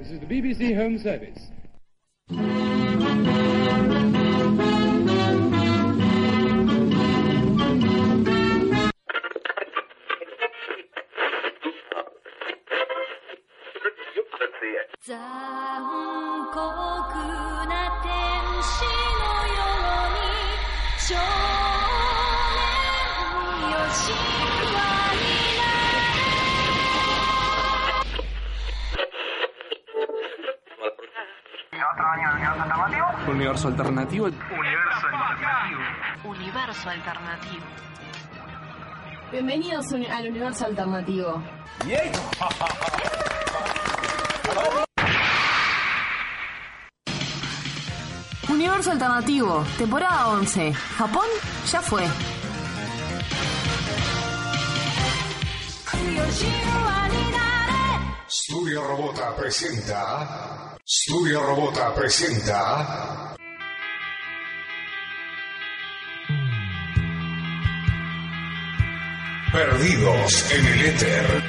This is the BBC Home Service. Universo alternativo. Universo alternativo. Bienvenidos al universo alternativo. Universo alternativo, temporada 11. Japón ya fue. Studio Robota presenta Perdidos en el Éter.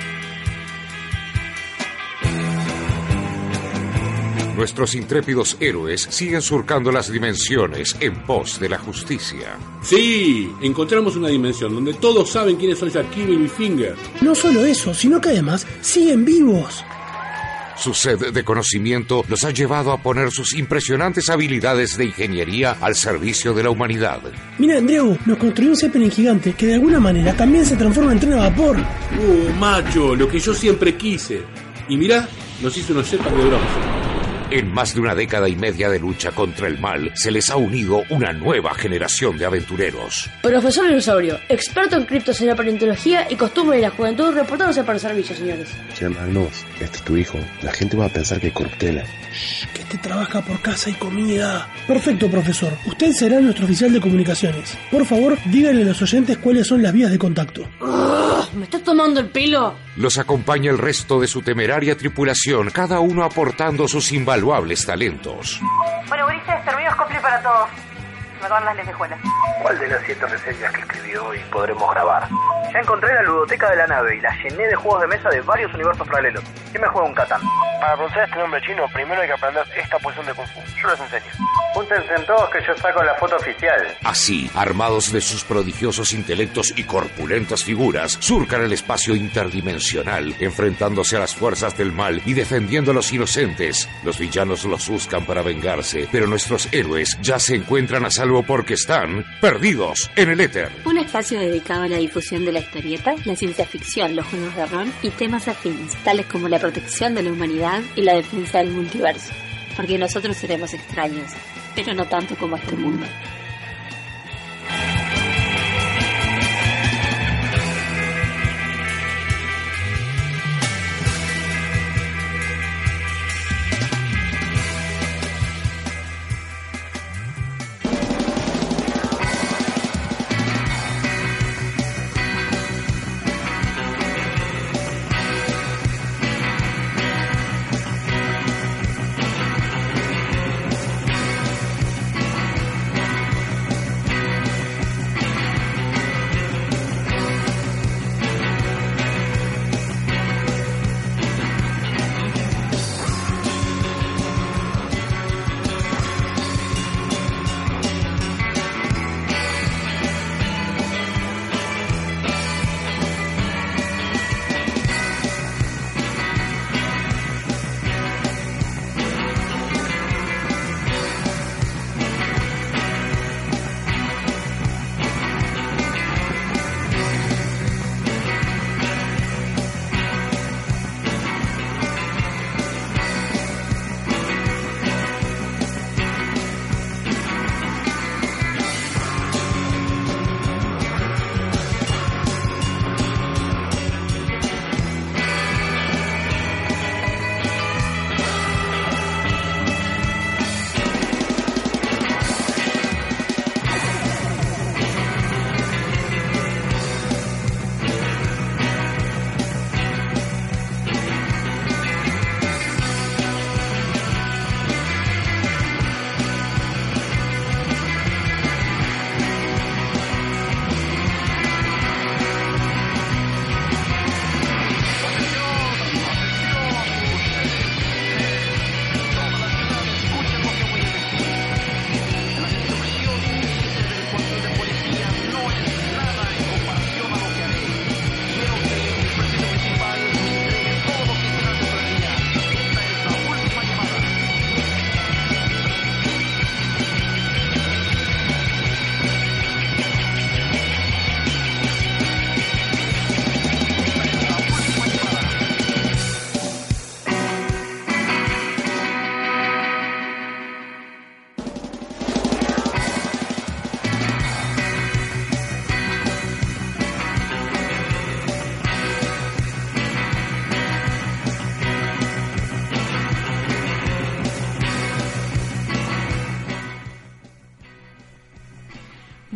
Nuestros intrépidos héroes siguen surcando las dimensiones en pos de la justicia. Sí, encontramos una dimensión donde todos saben quiénes son Shaquille y Finger. No solo eso, sino que además siguen vivos. Su sed de conocimiento los ha llevado a poner sus impresionantes habilidades de ingeniería al servicio de la humanidad. Mira, Andreu, nos construyó un Zeppelin gigante que de alguna manera también se transforma en tren a vapor. Macho, lo que yo siempre quise. Y mirá, nos hizo unos jetpacks de bronce. En más de una década y media de lucha contra el mal, se les ha unido una nueva generación de aventureros. Profesor Dinosaurio, experto en criptosería, paleontología y costumbre de la juventud, reportándose para el servicio, señores. Che, Magnus, este es tu hijo. La gente va a pensar que es corruptela. Que este trabaja por casa y comida. Perfecto, profesor. Usted será nuestro oficial de comunicaciones. Por favor, díganle a los oyentes cuáles son las vías de contacto. ¿Me estás tomando el pelo? Los acompaña el resto de su temeraria tripulación, cada uno aportando sus invaluables talentos. Bueno, Ulises, terminó Scopely para todos. Me acaban las lentejuelas. ¿Cuál de las 7 reseñas que escribió hoy podremos grabar? Ya encontré la ludoteca de la nave y la llené de juegos de mesa de varios universos paralelos. ¿Quién me juega un Catán? Para pronunciar este nombre chino, primero hay que aprender esta posición de Kung Fu. Yo les enseño. Júntense en todos que yo saco la foto oficial. Así, armados de sus prodigiosos intelectos y corpulentas figuras, surcan el espacio interdimensional, enfrentándose a las fuerzas del mal y defendiendo a los inocentes. Los villanos los buscan para vengarse, pero nuestros héroes ya se encuentran a salvo porque están perdidos en el éter. Un espacio dedicado a la difusión de la historieta, la ciencia ficción, los juegos de rol y temas afines, tales como la protección de la humanidad y la defensa del multiverso. Porque nosotros seremos extraños, pero no tanto como este mundo.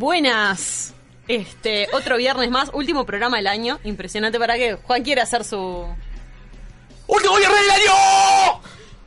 Buenas. Otro viernes más, último programa del año. Impresionante. Para que Juan quiere hacer su... ¡Último viernes del año!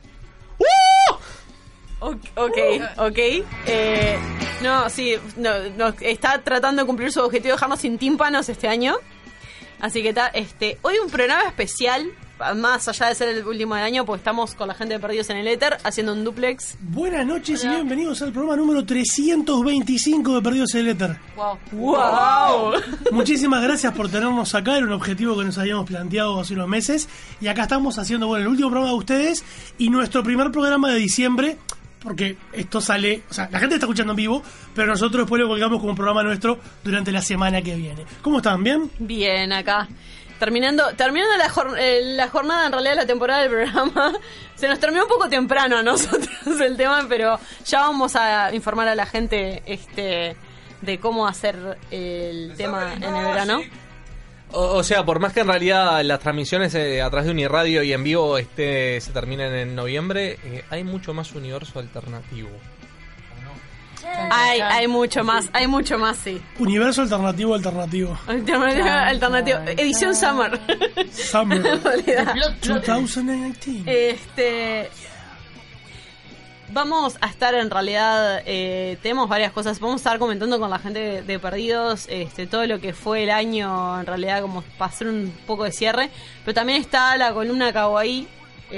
Ok. No, está tratando de cumplir su objetivo de dejarnos sin tímpanos este año. Así que hoy un programa especial, más allá de ser el último del año, porque estamos con la gente de Perdidos en el Éter haciendo un duplex. Buenas noches y bienvenidos al programa número 325 de Perdidos en el Éter. ¡Wow! Muchísimas gracias por tenernos acá, era un objetivo que nos habíamos planteado hace unos meses. Y acá estamos haciendo, el último programa de ustedes y nuestro primer programa de diciembre. Porque esto sale, la gente está escuchando en vivo, pero nosotros después lo colgamos como un programa nuestro durante la semana que viene. ¿Cómo están? ¿Bien? Bien, acá. Terminando la jornada, en realidad, la temporada del programa. Se nos terminó un poco temprano a nosotros el tema, pero ya vamos a informar a la gente de cómo hacer el tema en el verano. O sea, por más que en realidad las transmisiones a través de Uniradio y en vivo se terminen en noviembre, hay mucho más universo alternativo. Hay mucho más, sí. Universo alternativo. Alternativo. Edición Summer. Summer 2019. Vamos a estar en realidad, tenemos varias cosas, vamos a estar comentando con la gente de Perdidos, todo lo que fue el año, en realidad como para hacer un poco de cierre, pero también está la columna Kawaii,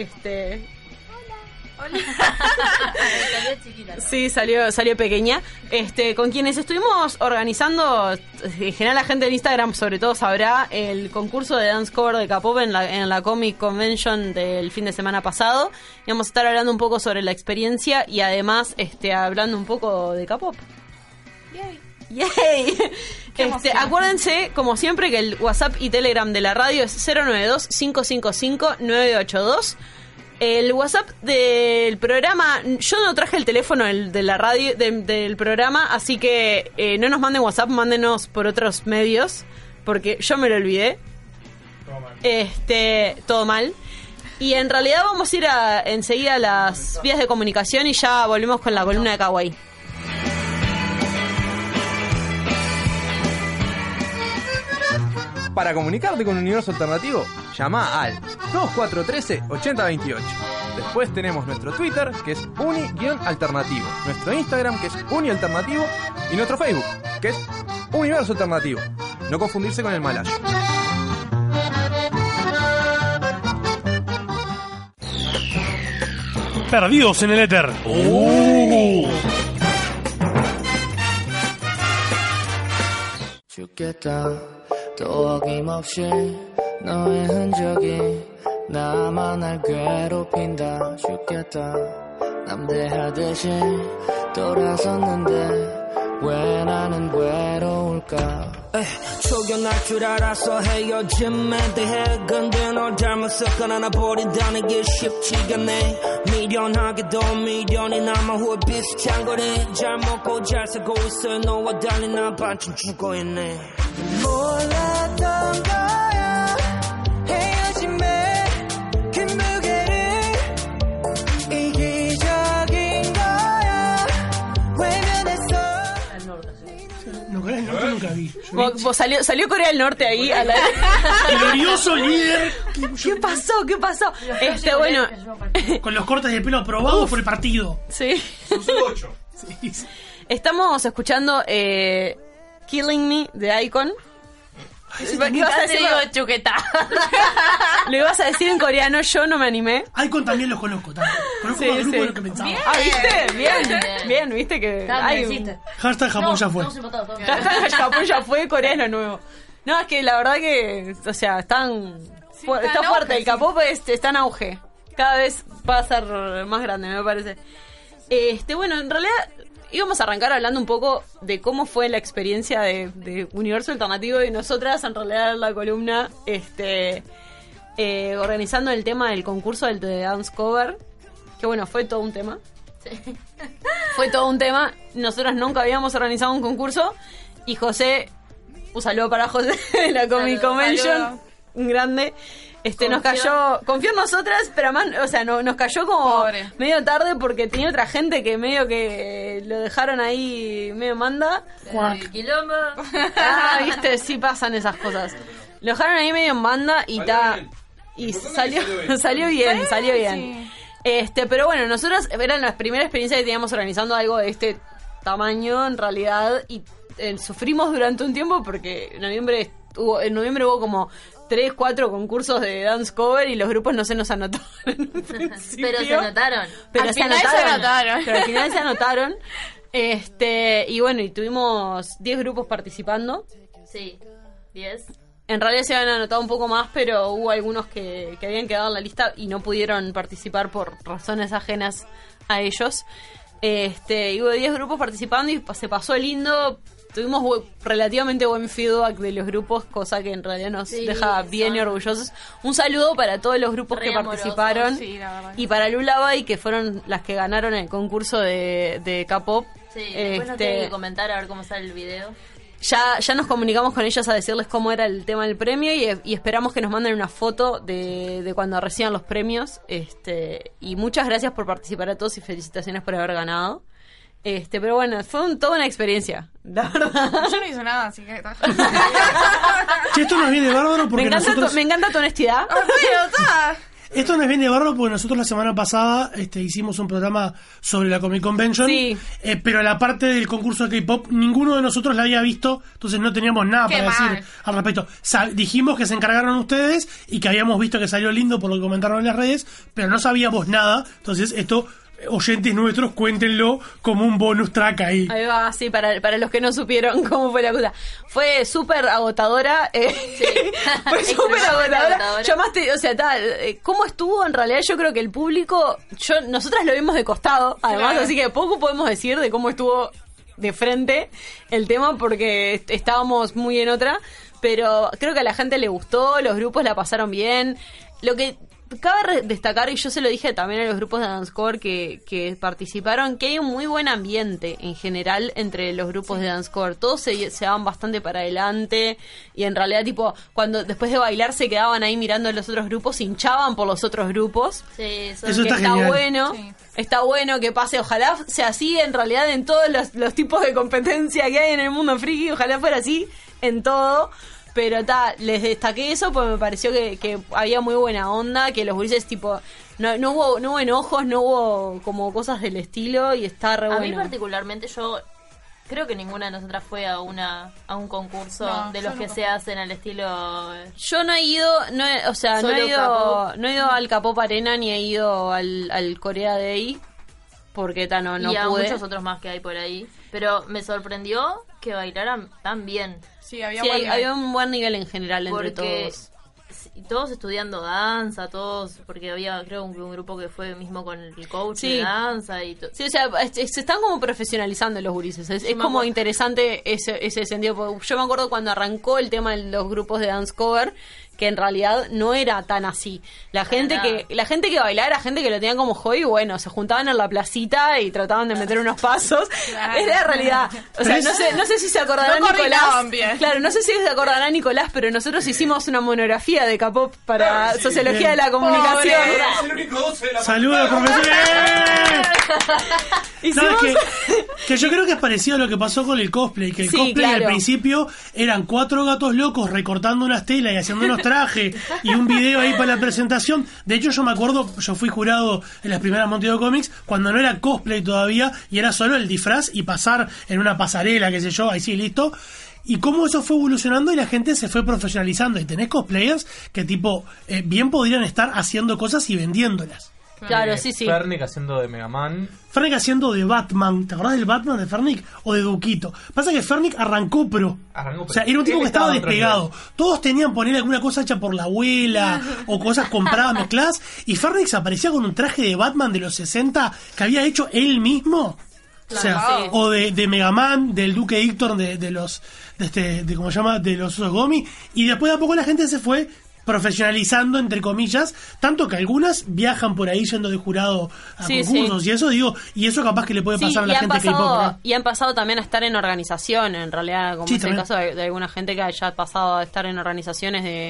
Hola. Salió chiquita. Sí, salió pequeña. Con quienes estuvimos organizando, en general la gente en Instagram sobre todo sabrá, el concurso de dance cover de K-pop en la Comic Convention del fin de semana pasado. Y vamos a estar hablando un poco sobre la experiencia y además hablando un poco de K-pop. ¡Yay! Acuérdense, como siempre, que el WhatsApp y Telegram de la radio es 092-555-982. El WhatsApp del programa, yo no traje el teléfono de la radio del programa, así que no nos manden WhatsApp, mándenos por otros medios, porque yo me lo olvidé. Todo mal. Y en realidad vamos a ir enseguida a las vías de comunicación y ya volvemos con la columna de Kawaii. Para comunicarte con Universo Alternativo, llama al 2413-8028. Después tenemos nuestro Twitter, que es uni-alternativo, nuestro Instagram, que es unialternativo, y nuestro Facebook, que es Universo Alternativo. No confundirse con el malayo. Perdidos en el Éter. 또 어김없이 너의 흔적이 나만 날 괴롭힌다 죽겠다 남대하듯이 돌아섰는데 왜 나는 외로울까 초견할 줄 알아서 헤어짐에 대해 근데 널 잘못했건 하나 버린다는 게 쉽지가 않네 미련하게도 미련이 남아 후회 비슷한 거리 잘 먹고 잘 살고 있어 너와 달리 난 반쯤 죽어있네 몰랐던 거야 헤어짐에 그 무게를 이기적인 거야 외면했어 nunca vi. Salió Corea del Norte ahí a la... Glorioso líder. ¿Qué pasó? Bueno, con los cortes de pelo aprobados por el partido. Sí. Son solo 8. Sí. Estamos escuchando Killing Me de Icon. ¿Qué ibas a decir? Chuqueta. Lo ibas a decir en coreano, yo no me animé. Icon también los conozco. Conozco más grupos de lo que pensaba. ¿Viste? Bien, viste que hay hashtag Japón ya fue. Hashtag Japón ya fue, coreano nuevo. No, es que la verdad que, está fuerte, el K-pop está en auge. Cada vez va a ser más grande, me parece. Bueno, en realidad íbamos a arrancar hablando un poco de cómo fue la experiencia de Universo Alternativo y nosotras, en realidad, la columna, organizando el tema del concurso del The Dance Cover, que bueno, fue todo un tema. Sí. Fue todo un tema. Nosotras nunca habíamos organizado un concurso y José, un saludo para José de la Comic Convention, un grande. nos cayó, confió en nosotras, pero además, o sea, nos cayó como medio tarde porque tenía otra gente que medio que lo dejaron ahí medio manda. Quilombo. Viste, sí pasan esas cosas. Lo dejaron ahí medio en banda y salió bien. Sí. Pero bueno, nosotros era la primera experiencia que teníamos organizando algo de este tamaño en realidad y sufrimos durante un tiempo porque en noviembre hubo como 3-4 concursos de dance cover y los grupos no se nos anotaron. Pero se anotaron. Al final se anotaron. Y bueno, y tuvimos 10 grupos participando. Sí, 10. En realidad se habían anotado un poco más, pero hubo algunos que habían quedado en la lista y no pudieron participar por razones ajenas a ellos. Y hubo 10 grupos participando y se pasó lindo. Tuvimos relativamente buen feedback de los grupos, cosa que en realidad nos deja bien y orgullosos. Un saludo para todos los grupos que participaron y para Lullaby, que fueron las que ganaron el concurso de K-pop. Sí, después nos tienen que comentar a ver cómo sale el video. Ya nos comunicamos con ellas a decirles cómo era el tema del premio y esperamos que nos manden una foto de cuando reciban los premios. Y muchas gracias por participar a todos y felicitaciones por haber ganado. Pero bueno, fue toda una experiencia, la verdad. Yo no hice nada, así que... Esto nos viene bárbaro porque me encanta tu honestidad. Esto nos viene bárbaro porque nosotros la semana pasada hicimos un programa sobre la Comic Convention, pero la parte del concurso de K-pop ninguno de nosotros la había visto, entonces no teníamos nada para decir al respecto. Dijimos que se encargaron ustedes y que habíamos visto que salió lindo por lo que comentaron en las redes, pero no sabíamos nada, entonces esto... oyentes nuestros, cuéntenlo como un bonus track ahí. Ahí va, sí, para los que no supieron cómo fue la cosa. Fue súper agotadora. Fue súper agotadora. Yo más cómo estuvo en realidad, yo creo que el público, nosotras lo vimos de costado, además, así que poco podemos decir de cómo estuvo de frente el tema, porque estábamos muy en otra, pero creo que a la gente le gustó, los grupos la pasaron bien. Lo que cabe destacar, y yo se lo dije también a los grupos de dancecore que participaron, que hay un muy buen ambiente en general entre los grupos de dancecore. Todos se daban bastante para adelante y en realidad cuando después de bailar se quedaban ahí mirando a los otros grupos, hinchaban por los otros grupos. Sí, eso está genial. Bueno. Sí. Está bueno que pase, ojalá sea así en realidad en todos los tipos de competencia que hay en el mundo friki, ojalá fuera así en todo. Pero les destaqué eso porque me pareció que había muy buena onda, que los gurises no hubo enojos, no hubo como cosas del estilo y está re bueno. A mí particularmente yo creo que ninguna de nosotras fue a un concurso de los que se hacen al estilo. Yo no he ido, no he ido al K-pop Arena ni he ido al Korea Day porque no y a pude. Muchos otros más que hay por ahí, pero me sorprendió que bailaran tan bien. Sí, había un buen nivel en general entre todos. Todos estudiando danza, porque había creo un grupo que fue mismo con el coach de danza y todo. Sí, o sea, se están como profesionalizando los gurises. Es como interesante ese sentido. Yo me acuerdo cuando arrancó el tema de los grupos de dance cover, que en realidad no era tan así. La gente que bailaba era gente que lo tenía como hobby, bueno, se juntaban en la placita y trataban de meter unos pasos. Claro. Es la realidad. O sea, no sé si se acordarán Nicolás. Bien. Claro, no sé si se acordarán Nicolás, pero nosotros hicimos una monografía de K-pop para Sociología de la Comunicación. ¡Saludos, profesor! Que yo creo que es parecido a lo que pasó con el cosplay, que el cosplay al principio eran 4 gatos locos recortando unas telas y haciendo unos trajes y un video ahí para la presentación. De hecho, yo me acuerdo, yo fui jurado en las primeras Monteo Comics cuando no era cosplay todavía y era solo el disfraz y pasar en una pasarela, qué sé yo, ahí sí, listo. Y cómo eso fue evolucionando y la gente se fue profesionalizando. Y tenés cosplayers que bien podrían estar haciendo cosas y vendiéndolas. Claro, sí. Fernic haciendo de Mega Man. Fernic haciendo de Batman. ¿Te acordás del Batman de Fernic o de Duquito? Pasa que Fernic arrancó pro. O sea, era un tipo que estaba despegado. Todos tenían poner alguna cosa hecha por la abuela o cosas compradas, mezcladas. Y Fernic se aparecía con un traje de Batman de los 60 que había hecho él mismo. Claro, o sea, o de Mega Man, del Duque Hector, de los ¿cómo se llama? De los Osos Gomi. Y después de a poco la gente se fue profesionalizando, entre comillas, tanto que algunas viajan por ahí yendo de jurado a concursos y eso y eso capaz que le puede pasar a la gente K-pop. Y han pasado también a estar en organización, en realidad, como es el caso de alguna gente que haya pasado a estar en organizaciones de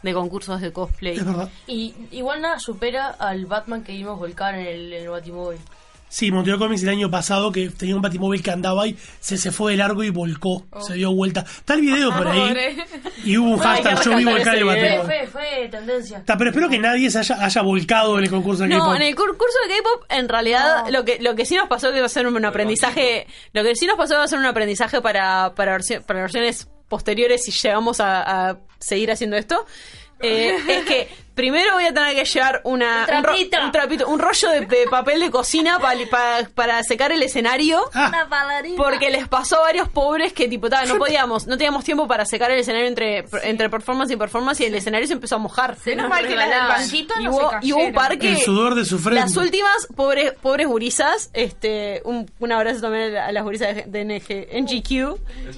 de concursos de cosplay. Es verdad. Y igual nada supera al Batman que vimos volcar en el Batimóvil. Sí, Montevideo Comics el año pasado que tenía un batimóvil que andaba y se fue de largo y volcó, se dio vuelta. Está el video por ahí y hubo un hashtag yo vi volcar el batimóvil. Fue tendencia. Pero espero que nadie se haya volcado en el concurso de K-pop. No, en el concurso de K-pop en realidad lo que sí nos pasó que va a ser un aprendizaje, lo que sí nos pasó va a ser un aprendizaje para versiones posteriores si llegamos a seguir haciendo esto. Es que primero voy a tener que llevar un rollo de papel de cocina para secar el escenario. Porque les pasó a varios pobres que tipo no teníamos tiempo para secar el escenario entre performance y performance y el escenario se empezó a mojar. Menos mal que las del banquito no se cayeron. Y hubo un par que el sudor de su frente. Las últimas pobres gurisas, un abrazo también a las gurisas de NGQ.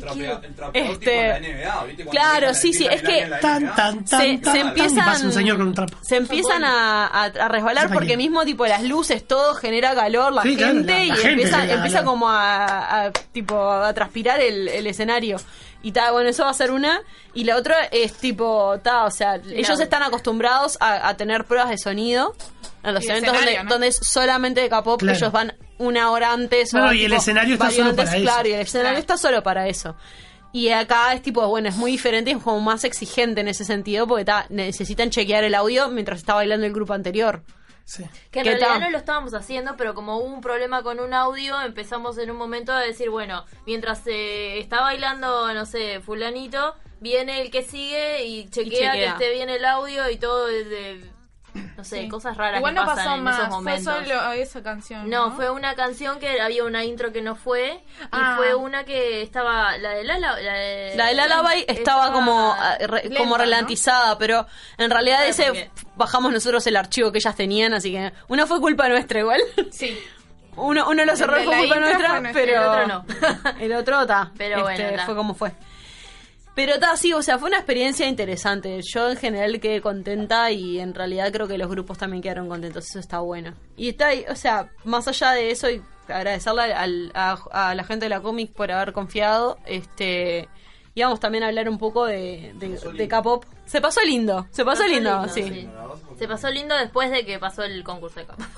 Claro, sí, es que se empiezan a resbalar porque mismo tipo las luces, todo genera calor, la gente empieza como a transpirar el escenario. Y bueno, eso va a ser una. Y la otra es tipo, ellos están acostumbrados a tener pruebas de sonido. En los eventos donde es solamente de K-pop, ellos van una hora antes. Y el escenario está solo para eso. Claro, y el escenario está solo para eso. Y acá es es muy diferente, es como más exigente en ese sentido, porque necesitan chequear el audio mientras está bailando el grupo anterior. Sí. Que en realidad no lo estábamos haciendo, pero como hubo un problema con un audio, empezamos en un momento a decir, bueno, mientras está bailando, no sé, fulanito, viene el que sigue y chequea que esté bien el audio y todo desde... No sé, cosas raras igual que no pasan pasó en más, esos momentos. fue solo esa canción. No, fue una canción que había una intro que no fue y fue una que estaba la de Lullaby estaba como ralentizada, ¿no? Pero en realidad bajamos nosotros el archivo que ellas tenían, así que una fue culpa nuestra igual. Sí. Uno de los errores fue culpa nuestra, pero el otro no. El otro está. Pero bueno, fue como fue. Pero sí, fue una experiencia interesante. Yo en general quedé contenta y en realidad creo que los grupos también quedaron contentos. Eso está bueno. Y está ahí, más allá de eso, y agradecerle a la gente de la Comic por haber confiado. Y vamos también a hablar un poco de K-pop. Se pasó lindo, sí. Se pasó lindo después de que pasó el concurso de K-pop.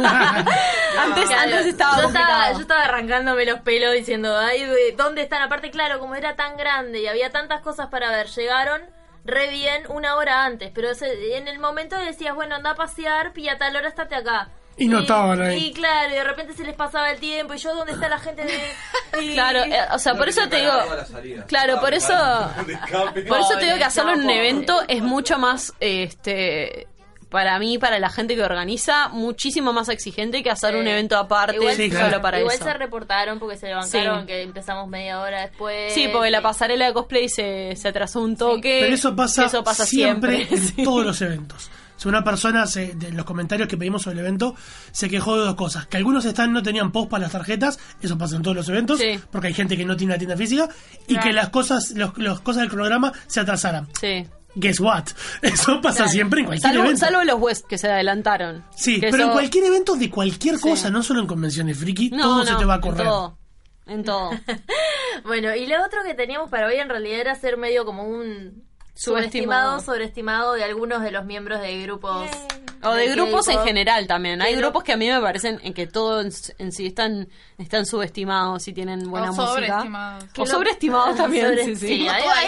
antes estaba complicado. Yo estaba arrancándome los pelos diciendo, ay, ¿dónde están? Aparte, claro, como era tan grande y había tantas cosas para ver, llegaron re bien una hora antes, pero en el momento decías, bueno, anda a pasear, y a tal hora estate acá. Y no estaban ahí. Y claro, y de repente se les pasaba el tiempo. Y yo, ¿dónde está la gente de...? Claro, por eso te digo... Claro, por eso te digo que hacerlo en un evento es mucho más... para mí, para la gente que organiza, muchísimo más exigente que hacer un evento aparte solo para igual eso. Se reportaron porque se levantaron que empezamos media hora después. Sí, porque la pasarela de cosplay se atrasó un toque. Pero eso pasa siempre en todos los eventos. Si una persona, de los comentarios que pedimos sobre el evento, se quejó de dos cosas. Que algunos no tenían post para las tarjetas, eso pasa en todos los eventos, porque hay gente que no tiene una tienda física, y que las cosas del cronograma se atrasaran. Sí. Guess what? Eso pasa siempre en cualquier evento. Salvo los West que se adelantaron. Sí, pero en cualquier evento de cualquier cosa, no solo en convenciones friki, todo se te va a correr. En todo. Bueno, y lo otro que teníamos para hoy en realidad era hacer medio como un... sobreestimado de algunos de los miembros de grupos. O de grupos en general también. Hay grupos que a mí me parecen en que todos en sí están subestimados y tienen buena música. O sobreestimados también. Sí,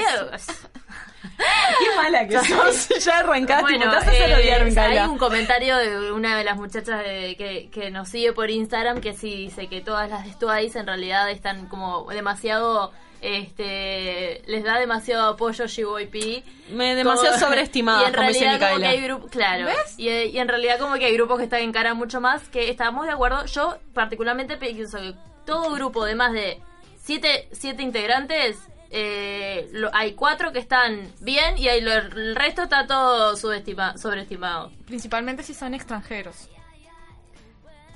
Qué mala que sos. Ya arrancaste. Bueno, te vas a hacer odiar, hay un comentario de una de las muchachas que nos sigue por Instagram que sí dice que todas las de Twice en realidad están como demasiado... les da demasiado apoyo JYP, demasiado sobreestimado, y en realidad como que hay grupos, claro, y en realidad como que hay grupos que están en cara mucho más, que estamos de acuerdo. Yo particularmente pienso que todo grupo de más de 7 integrantes, hay 4 que están bien y el resto está todo sobreestimado, principalmente si son extranjeros.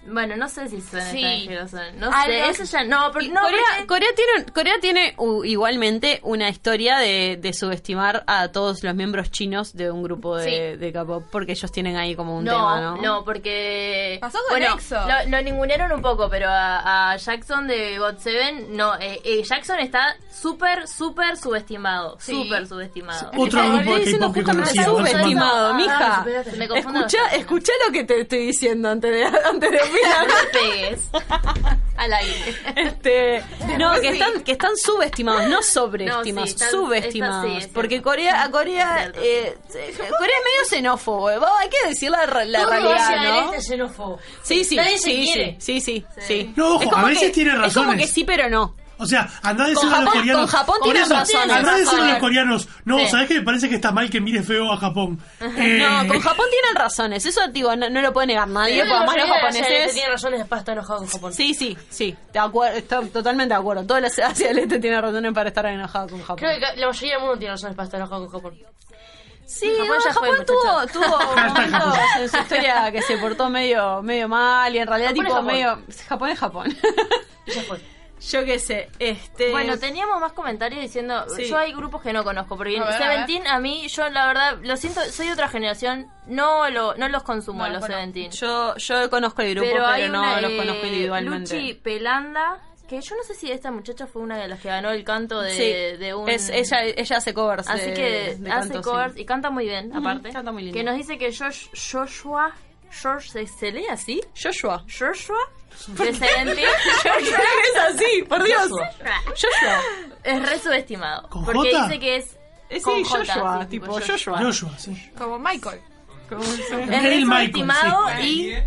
Bueno, no sé si son Sí. extranjeros. No sé, eso ya no. Porque, no Corea tiene igualmente una historia de subestimar a todos los miembros chinos de un grupo de K-pop, porque ellos tienen ahí como un tema, ¿no? No, porque... Pasó con EXO. Lo ningunearon un poco, pero a Jackson de GOT7, no. Jackson está súper subestimado. Sí. Súper subestimado. Otro grupo de K-pop que conocía. Subestimado, mija. Me confundo. Escuchá lo que te estoy diciendo antes de opinar. No me pegues. Al aire. No, que están subestimados, no sobreestimados, No, sí, subestimados. sí, porque Corea es medio xenófobo. Hay que decir la realidad, ¿no? Este xenófobo. Sí. Nadie se quiere. Sí. No, ojo, a veces tiene Es como razones. que sí, pero no. O sea, andá a decirle Con a los Japón- coreanos. con Japón por tienen eso, razones. andá a decirle a los coreanos. No, Sí. ¿sabés que me parece que está mal que mire feo a Japón? No, con Japón tienen razones. Eso, digo, no lo puede negar nadie. Porque además los japoneses... tiene razones para estar enojado con Japón. Sí. Estoy totalmente de acuerdo. Todo Asia del Este tiene razones para estar enojado con Japón. Creo que la mayoría del mundo tiene razones para estar enojado con Japón. Sí, Japón ya fue, Japón tuvo momentos en su historia que se portó medio mal y en realidad Japón es tipo Japón. medio... Japón es Japón. Ya fue. Yo qué sé, Bueno, teníamos más comentarios diciendo... Sí. Yo hay grupos que no conozco, porque A ver, Seventeen, a mí, yo la verdad, lo siento, soy de otra generación, no los consumo, No, los bueno, Seventeen. yo conozco el grupo, pero, hay no una, los conozco individualmente. Luchi Pelanda, que yo no sé si esta muchacha fue una de las que ganó el canto de, Sí, de un... ella hace covers. Así que de hace canto, covers sí. y canta muy bien, Ujú, aparte. canta muy lindo. Que nos dice que Joshua, ¿se lee así? Joshua. De Seventeen. Es así, por Dios. Joshua. Es re subestimado. ¿Con Porque J? dice que es... Sí, con J, Joshua, sí, tipo Joshua. Joshua. Joshua, sí. Como Michael. Es El re Michael, subestimado sí. y...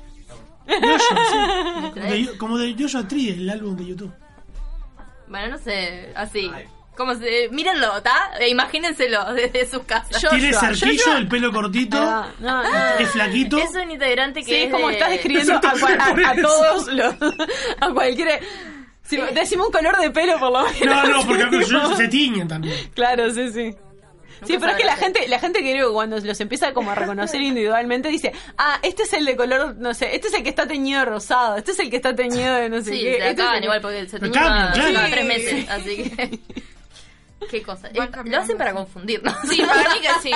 Joshua, sí. Como de Joshua Tree, el álbum de YouTube. Bueno, no sé, así. Como mírenlo, ¿está? Imagínenselo desde sus casas. Tiene cerquillo, el pelo cortito, No. es flaquito. Es un integrante que Sí, es como de- estás describiendo a todos los... A cualquiera... Si decimos un color de pelo, por lo menos. No, porque ellos se tiñen también. Claro, sí. Sí, pero es que la gente creo que cuando los empieza como a reconocer individualmente dice, este es el de color, no sé, este es el que está teñido de rosado, este es el que está teñido de no sé Sí, qué. se este acaban es el- igual porque se Lo teñen cambian, claro. cada Sí. 3 meses, así que... Qué cosa. Lo hacen para confundirnos. Sí, para mí que sí.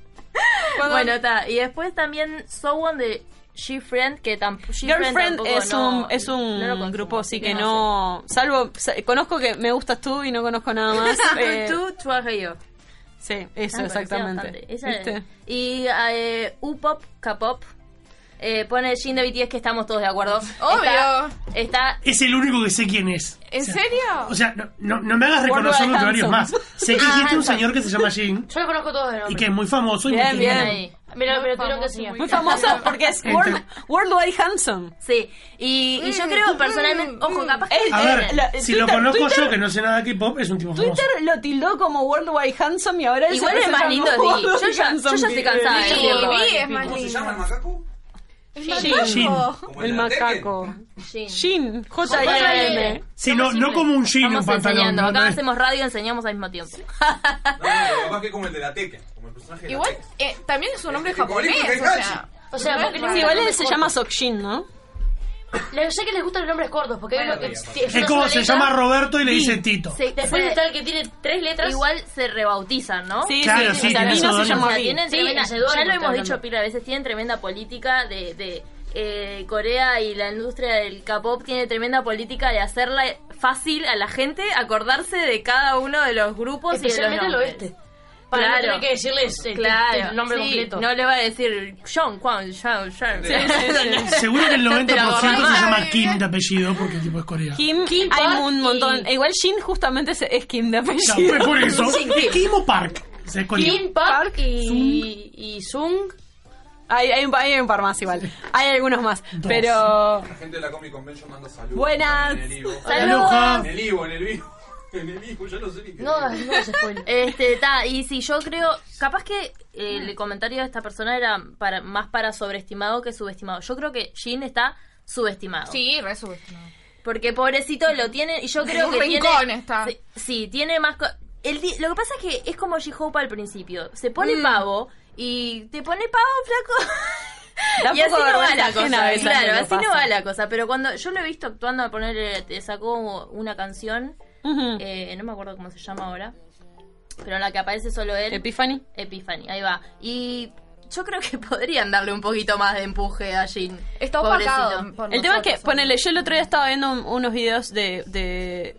Bueno, está. Y después también Someone de She-Friend, que tampoco... Girlfriend es un grupo, sí, que no... Salvo, conozco que me gustas tú y no conozco nada más. Tú, Chuajeyo. Sí, eso, exactamente. ¿Viste? Y U-Pop, K-Pop, pone Jin de BTS, que estamos todos de acuerdo. Obvio. Está Es el único que sé quién es. ¿En serio? O sea, no me hagas reconocerlo entre varios más. Sé que existe un señor que se llama Jin Yo lo conozco todos de nombre. y que es muy famoso y Bien, muy bien. querido. Me lo tuvieron que enseñar. Muy famoso porque es Worldwide Handsome. Sí, y yo creo personalmente, ojo, capaz que... A ver, si lo conozco Twitter- yo, que no sé nada de K-pop, es un tipo famoso. Twitter lo tildó como Worldwide Handsome y ahora él Igual se es más presenta lindo como de yo Worldwide ya Handsome. estoy cansada de Sí, decirlo. vi, es más ¿Cómo se llama el lindo. macaco? Jin. El macaco. Jin. Jin. J-I-N. Sí, no como un jean en un Estamos pantalón. enseñando, no, acá no. hacemos radio y enseñamos al mismo tiempo. No, capaz que como el de la Tekken, como el personaje de la Igual, Tekken. también es un nombre Como japonés, el o Kengachi. sea... O sea, porque les Sí, igual él se llama Sokjin, ¿no? sé que les gustan los nombres cortos, porque hay uno que Es como se llama Roberto y le dice Tito. Sí, Después está el que tiene 3 letras. Igual se rebautizan, ¿no? Sí, Claro, sí, o sea, tiene Vino se pseudónimo. llama O sea, Vi. tienen Sí, tremenda, ese dueño ya lo está hemos dicho hablando. pila de veces, tienen tremenda política de Corea, y la industria del K-pop tiene tremenda política de hacerla fácil a la gente acordarse de cada uno de los grupos Especialmente y de el los nombres. oeste. Para no Claro. tener que decirles Claro, el nombre sí, completo. no le va a decir John, Juan, John. Seguro que el 90% Te lo se acordás. llama Kim de apellido porque el tipo es coreano. Kim, hay Park un montón. Igual Jin justamente es Kim de Claro, apellido. pues por eso. Sí. Kim o Park. O sea, es coreano. Kim Park y Sung. Hay un par más igual. Hay algunos más. Pero... La gente de la Comic Convention manda saludos. Buenas. En el Ivo. Saludos. En el Ivo, en el Ivo. En el Ivo, ya no sé ni qué. No se spoiler. Y si yo creo, capaz que el comentario de esta persona era más para sobreestimado que subestimado. Yo creo que Jin está subestimado. Sí, re subestimado. Porque pobrecito lo tiene, y yo creo Un que rincón tiene... está. Sí, tiene más... Lo que pasa es que es como J-Hope al principio. Se pone pavo y te pone pavo, flaco. Da Y así poco no va vergüenza la ajena a cosa, veces claro, lo que así no pasa. va la cosa. Pero cuando yo lo he visto actuando, a ponerle, te sacó una canción, no me acuerdo cómo se llama ahora, pero en la que aparece solo él. Epiphany, ahí va. Y yo creo que podrían darle un poquito más de empuje a Jin. Está Pobrecito. opacado por El tema es que, nosotros, ponele, yo el otro día estaba viendo unos videos de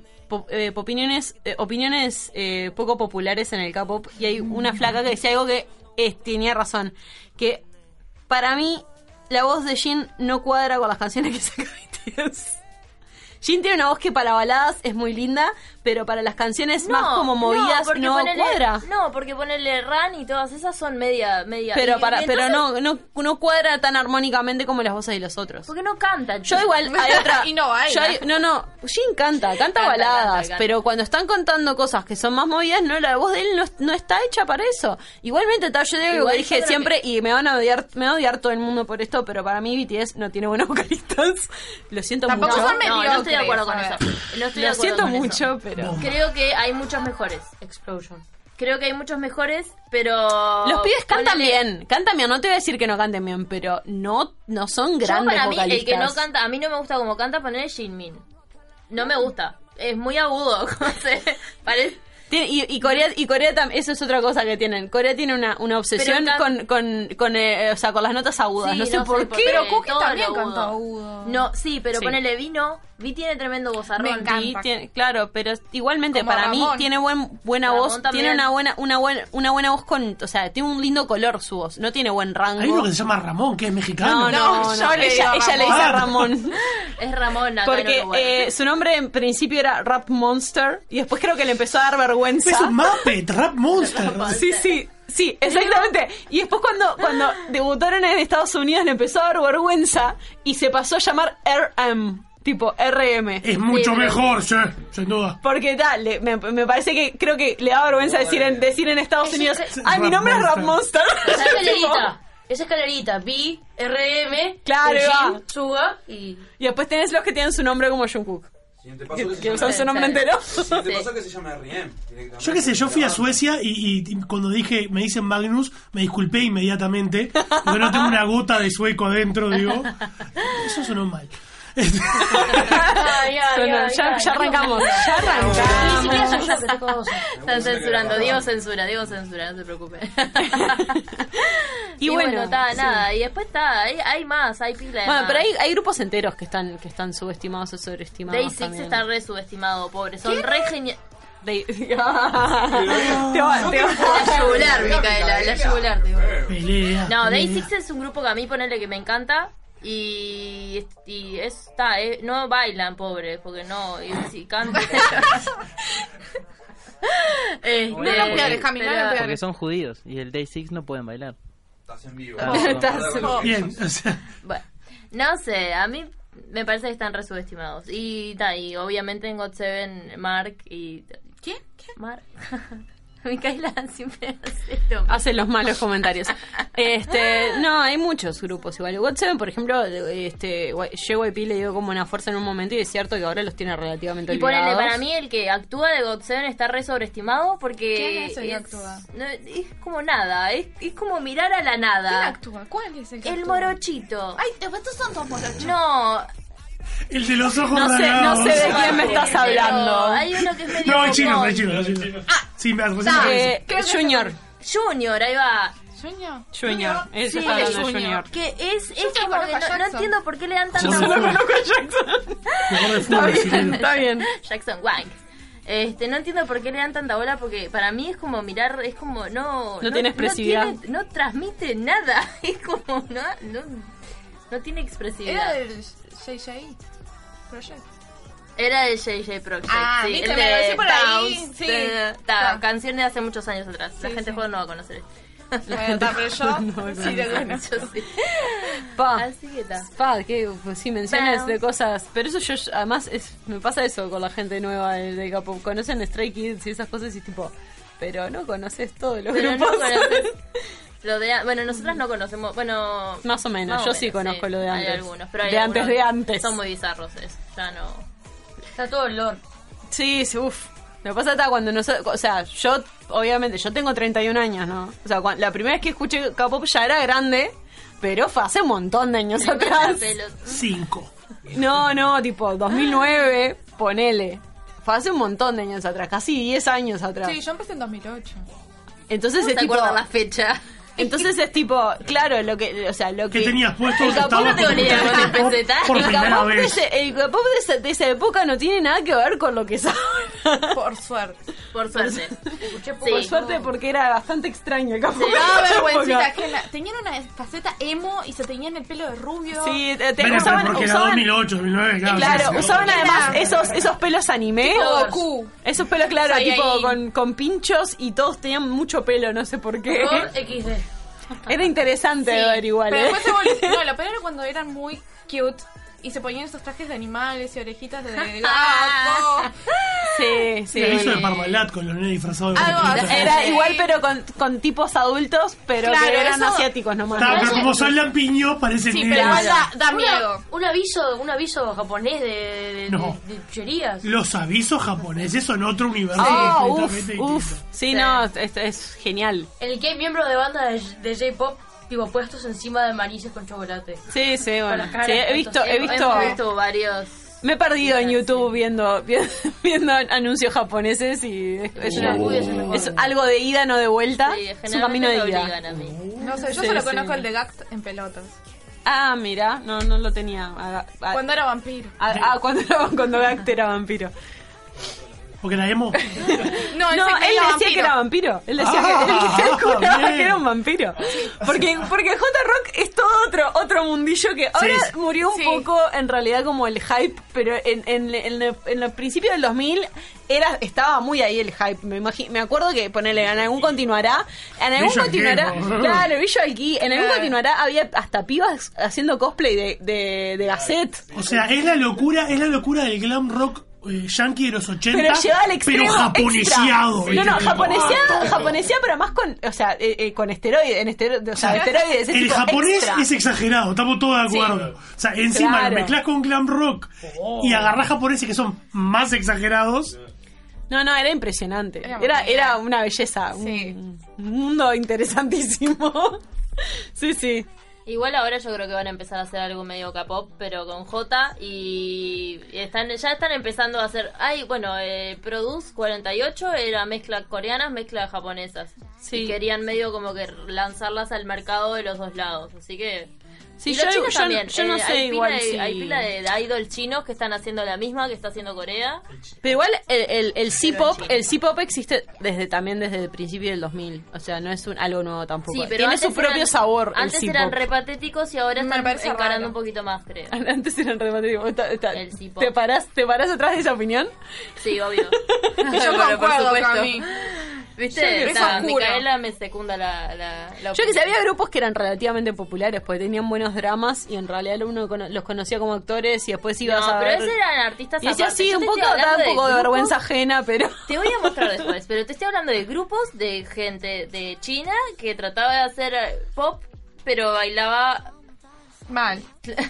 opiniones poco populares en el K-pop y hay una flaca que decía algo que tenía razón, que para mí la voz de Jin no cuadra con las canciones que saca BTS. Jin tiene una voz que para baladas es muy linda, pero para las canciones más como movidas porque no cuadra. No, porque ponerle Run y todas esas son media. Pero y pero entonces- no cuadra tan armónicamente como las voces de los otros. Porque no cantan. Yo igual hay otra. Y no baila. Jin canta baladas, canta. pero cuando están contando cosas que son más movidas, no, la voz de él no está hecha para eso. Igualmente, yo digo Igual que yo dije creo siempre y me va a odiar todo el mundo por esto, pero para mí BTS no tiene buenos vocalistas. Lo siento Tampoco mucho. son No, no estoy de acuerdo con mediocres, eso. No estoy de Lo acuerdo siento con mucho, eso. pero Creo que hay muchos mejores. Explosion. Creo que hay muchos mejores, pero. Los pibes cantan ponele- bien, no te voy a decir que no canten bien, pero no son Yo grandes para mí, vocalistas. el que no canta, a mí no me gusta como canta poner Jinmin. No me gusta. Es muy agudo. Como parece. Y Corea también, eso es otra cosa que tienen. Corea tiene una obsesión Pero con las notas agudas. Sí, no sé por qué. Pero Cookie todo también lo canta agudo. agudo. No, sí, pero Sí. ponele Vi tiene tremendo vozarrón. Me encanta. Claro, pero igualmente Como para mí Ramón. tiene buena Ramón voz, también. tiene una buena voz o sea, tiene un lindo color su voz, no tiene buen rango. Hay uno que se llama Ramón, que es mexicano. No, yo le digo ella le dice Ramón. Es Ramón acá en Porque Uruguay. su nombre en principio era Rap Monster y después creo que le empezó a dar vergüenza. Es un Muppet, Rap Monster. Sí, exactamente. Y después cuando debutaron en Estados Unidos le empezó a dar vergüenza y se pasó a llamar RM, tipo RM. Es mucho Sí, pero- mejor, sí, sin duda. Porque me parece que creo que le da vergüenza decir en Estados Unidos, ay, mi nombre es Rap Monster. Esa escalerita. Esa escalerita. B, RM, Claro, Eugene, va. Suga y... Y después tenés los que tienen su nombre como Jungkook. Que usan su nombre entero. Siguiente paso que se llama R.E.M. Yo qué sé, yo fui a Suecia y cuando me dicen Magnus, me disculpé inmediatamente. Porque no tengo una gota de sueco adentro, digo. Eso sonó mal. Ya arrancamos. Ni siquiera soy yo que te conozco. Están censurando. Diego censura, no se preocupe. Y bueno, está, sí. nada. Y después está, hay más, hay pila de Bueno, más. pero hay grupos enteros que están subestimados o sobreestimados. Day 6 también. está re subestimado, pobre. Son re genial. Te La yugular, Micaela, la yugular, te digo. Pelea. No, Day pelea. 6 es un grupo que a mí ponerle que me encanta. Y no bailan, pobre, porque no, y si cantan. No lo peores, Cami, no lo Porque peores. son judíos y el Day 6 no pueden bailar. Estás en vivo. Bien, o sea, Bueno, no sé, a mí me parece que están re subestimados. Y obviamente en GOT7, Mark y... ¿Quién? Mark. Micaela siempre hace lo mismo. Hacen los malos comentarios. No, hay muchos grupos igual. GOT7, por ejemplo, JYP le dio como una fuerza en un momento y es cierto que ahora los tiene relativamente Y ponele, olvidados. para mí el que actúa de GOT7 está re sobreestimado porque... ¿Quién es el que actúa? No, es como nada, es como mirar a la ¿Quién nada. actúa? ¿Cuál es el que El actúa? morochito. Ay, estos son todos morochos. No, el de los ojos No sé rasgados. de quién me estás pero hablando. hay uno que es medio... No, hay chinos, bocón. hay chinos. Sí, me Junior. Junior, ahí va. ¿Sueño? Junior. Eso Sí, está hablando de Junior. Junior. Que es Yo como conozco que a no Jackson. entiendo por qué le dan Yo tanto... solo conozco a Jackson. Jugador de Está fútbol bien, chileno. está bien. Jackson Wang. No entiendo por qué le dan tanta bola, porque para mí es como mirar, es como no tiene expresividad. No transmite nada, es como no tiene expresividad. Era del JJ Project. Era el JJ Project, Ah, sí, viste, el me lo de decís por ahí, Bounce, sí. canción de hace muchos años atrás. La Sí, gente sí. joven no va a conocer. Bueno, está, pero yo sí lo conozco. Yo sí. Pa, Así que está. pues sí, menciones Bueno. de cosas. Pero eso además, me pasa eso con la gente nueva del K-pop. Conocen Stray Kids y esas cosas y tipo, pero no conoces todos los Pero no grupos. conoces lo de bueno, nosotras no conocemos, bueno, Más o menos, más yo o sí menos, conozco lo de Hay antes. algunos, pero hay De antes, algunos de antes. Son muy bizarros, ya no. Está todo el lore. Sí, uff. Lo que pasa está cuando o sea, yo tengo 31 años, ¿no? O sea, la primera vez que escuché K-pop ya era grande, pero fue hace un montón de años atrás. 5. No, tipo 2009, ponele. Fue hace un montón de años atrás, casi 10 años atrás. Sí, yo empecé en 2008. Entonces ¿Cómo es te tipo acuerdas la fecha? Entonces es tipo, claro, lo que, o sea, lo que ¿Qué tenías puesto? el K-pop no tengo ni idea cuando empecé, ¿tá? Por el primera K-pop vez. el K-pop de esa época no tiene nada que ver con lo que es ahora. Por suerte. Por suerte. Por suerte, porque era bastante extraño el K-pop. No, de esa vergüencita, época. ajena. Tenían una faceta emo y se teñían el pelo de rubio. Sí, Bueno, porque era 2008, 2009, claro. Claro, sí, sí. usaban además esos pelos anime. Tipo Goku. Esos pelos, claro, Saiyajin. tipo con pinchos y todos tenían mucho pelo, no sé por qué. Por XD. Era interesante de ver igual, Pero ¿eh? después se volvió. No, lo peor era cuando eran muy cute y se ponían esos trajes de animales y orejitas de gato. Sí, sí. Eso de Parmalat con los nenes disfrazados de Algo gatito. Era igual, pero con tipos adultos, pero Claro, que eran eso- asiáticos nomás. Está, pero como son lampiños, parecen Sí, nenes. pero igual da miedo. Un aviso japonés de No. chucherías. Los avisos japoneses son otro universo Ah, completamente uf, distinto. sí, no, es genial. En el que hay miembros de bandas de J-pop tipo puestos encima de manices con chocolate. Sí, sí, bueno. las caras, Sí, he visto hemos visto varios. me he perdido en YouTube viendo anuncios japoneses y es algo de ida, no de vuelta. Sí, es un camino de ida. obligan a mí. No sé, yo Sí, solo sí. conozco el de Gact en pelotas. Ah, mira, no lo tenía. Cuando era vampiro. Cuando Gact era vampiro. Porque la emo. No, No, él decía que era vampiro. Él decía él juraba bien. que era un vampiro. Porque J-Rock es todo otro mundillo que ahora Sí. murió un poco en realidad como el hype, pero en el principio del 2000 estaba muy ahí el hype. Me acuerdo que ponele en algún continuará, Visual Kei, ¿no? claro, Visual Kei, en algún continuará había hasta pibas haciendo cosplay de Gazette. O sea, es la locura del glam rock yankee de los 80, Pero llevado al extremo pero japoneseado. extra. No, ¿viste? japoneseado, pero más con, o sea, con esteroides, o sea, esteroides. El tipo japonés extra. es exagerado, estamos todos de acuerdo. O sea, encima Claro. lo mezclas con glam rock y agarrás japoneses que son más exagerados. No, era impresionante. Era Era una belleza, un mundo interesantísimo. Sí. Igual ahora yo creo que van a empezar a hacer algo medio K-pop, pero con J y ya están empezando a hacer. Produce 48 era mezcla coreanas, mezcla japonesas. Sí. Y querían medio como que lanzarlas al mercado de los dos lados. Así que. Sí, y los yo chinos también. no sé hay igual pila de, si- hay pila de idol chinos que están haciendo la misma que está haciendo Corea. Pero igual el C-pop existe también desde el principio del 2000. O sea, no es algo nuevo tampoco. Sí, pero Tiene antes su propio eran- sabor. el Antes C-pop. eran repatéticos y ahora Me están parece encarando raro. un poquito más, creo. Antes eran repetitivos. El C-pop. ¿Te parás atrás de esa opinión? Sí, obvio. Yo Bueno, por concuerdo, supuesto. Cami. ¿Viste? Es O sea, oscuro. Micaela me secunda la Yo que sé, había grupos que eran relativamente populares porque tenían buenos dramas y en realidad uno los conocía como actores y después ibas No, a pero ver... esos eran artistas Y decía, aparte. sí, Yo un te poco, estoy da hablando un poco de grupos- vergüenza ajena, pero... Te voy a mostrar después, pero te estoy hablando de grupos de gente de China que trataba de hacer pop, pero bailaba Mal.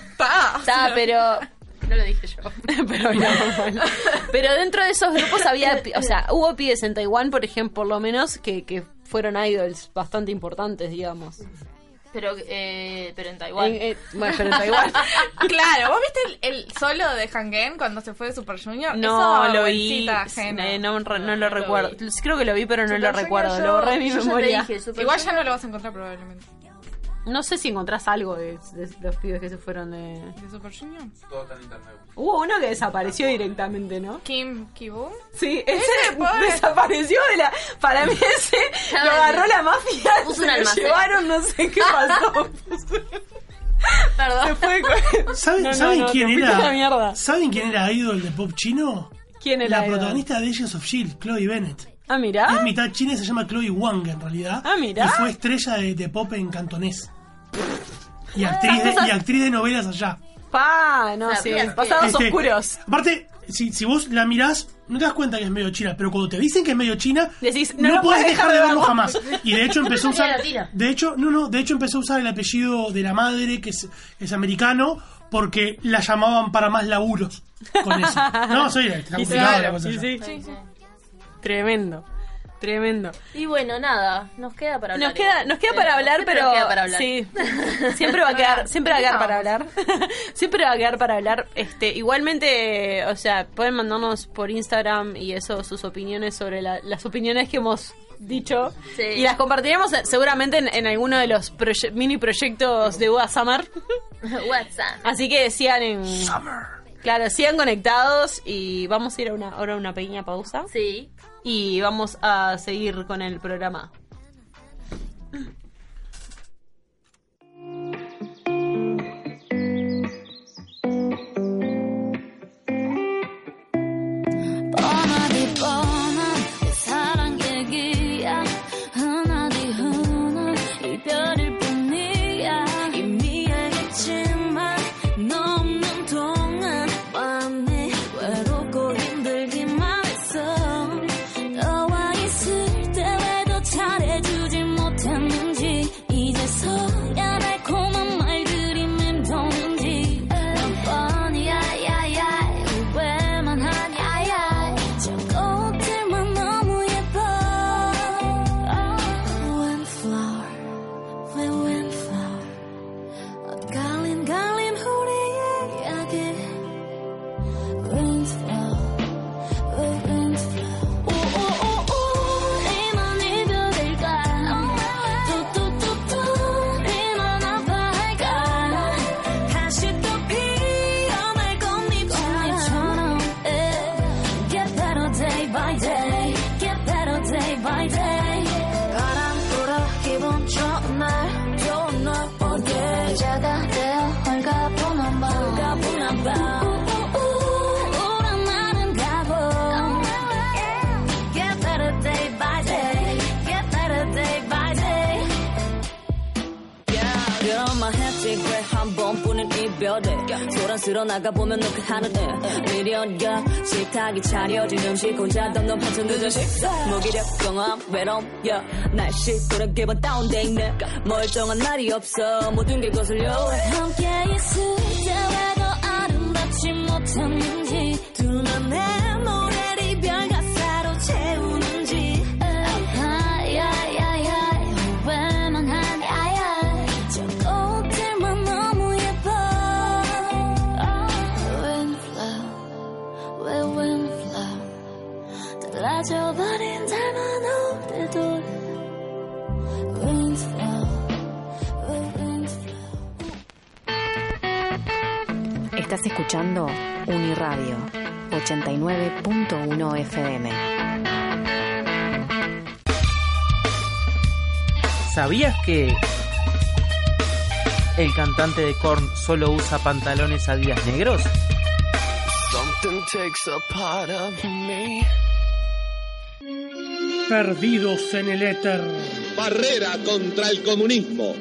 Está, pero... No lo dije yo. pero bailaba mal. Pero dentro de esos grupos había... O sea, hubo pibes en Taiwán, por ejemplo, por lo menos, que fueron idols bastante importantes, digamos. Pero en Taiwán. Bueno, pero en Taiwán. Claro, ¿vos viste el solo de Hangen cuando se fue de Super Junior? No, Eso, lo vi. vergüencita ajena. No lo recuerdo. Creo que lo vi, pero no Super lo Junior recuerdo. yo- Lo borré de mi yo ya te memoria. dije, Super Igual ya Junior- no lo vas a encontrar probablemente. No sé si encontrás algo de los pibes que se fueron de... ¿De Super Junior? Todo está en internet. Hubo uno que desapareció directamente, ¿no? Kim Ki-boom. Sí, Ese ese pobre. desapareció de la... Para mí ese lo agarró la mafia, Puso se un lo almacén. llevaron, no sé qué pasó. Perdón. Se fue con... ¿Saben, No, ¿saben no, quién te fuiste a la era? mierda. ¿Saben quién era idol de pop chino? ¿Quién era La idol? protagonista de Agents of Shield, Chloe Bennett. Ah, mirá. Es mitad china y se llama Chloe Wang en realidad. Ah, mirá. Y fue estrella de pop en cantonés. Y actriz de novelas allá. Pa, no, sí. Pasados oscuros. Aparte, si vos la mirás, no te das cuenta que es medio china, pero cuando te dicen que es medio china, Decís, no, lo podés dejar de verlo verlo. jamás. Y de hecho empezó a usar. latina. De hecho empezó a usar el apellido de la madre, que es americano, porque la llamaban para más laburos con eso. No, soy está Y complicado claro, la cosa sí, ya. sí. Tremendo. Tremendo. Y bueno, nada, nos queda para hablar. Nos queda para hablar, pero queda para hablar. Sí. Siempre va a quedar para hablar. Siempre va a quedar para hablar. Igualmente, o sea, pueden mandarnos por Instagram y eso sus opiniones sobre las opiniones que hemos dicho. Sí. Y las compartiremos seguramente en alguno de los mini proyectos de UA Summer. WhatsApp. Así que sigan en Summer. Claro, sigan conectados y vamos a ir ahora a una pequeña pausa. Sí. Y vamos a seguir con el programa. 소란스러 나가보면 노크 하늘에 미련과 식탁이 차려진 음식 혼자 덤덤 한참 늦은 식사 무기력 경험 외로움 날씨 또래 기분 다운돼 있네 멀쩡한 날이 없어 모든 게 거슬려 함께 있을 때 왜 더 아름답지 못했는지 두 맘의 노래를 이별 가사로 채우는지 왜만 하냐 저 꽃들만 너무 예뻐 달라져버린 닮은 우리도 Estás escuchando Uniradio 89.1 FM. ¿Sabías que el cantante de Korn solo usa pantalones a días negros? Something takes a part of me. Perdidos en el éter. Barrera contra el comunismo.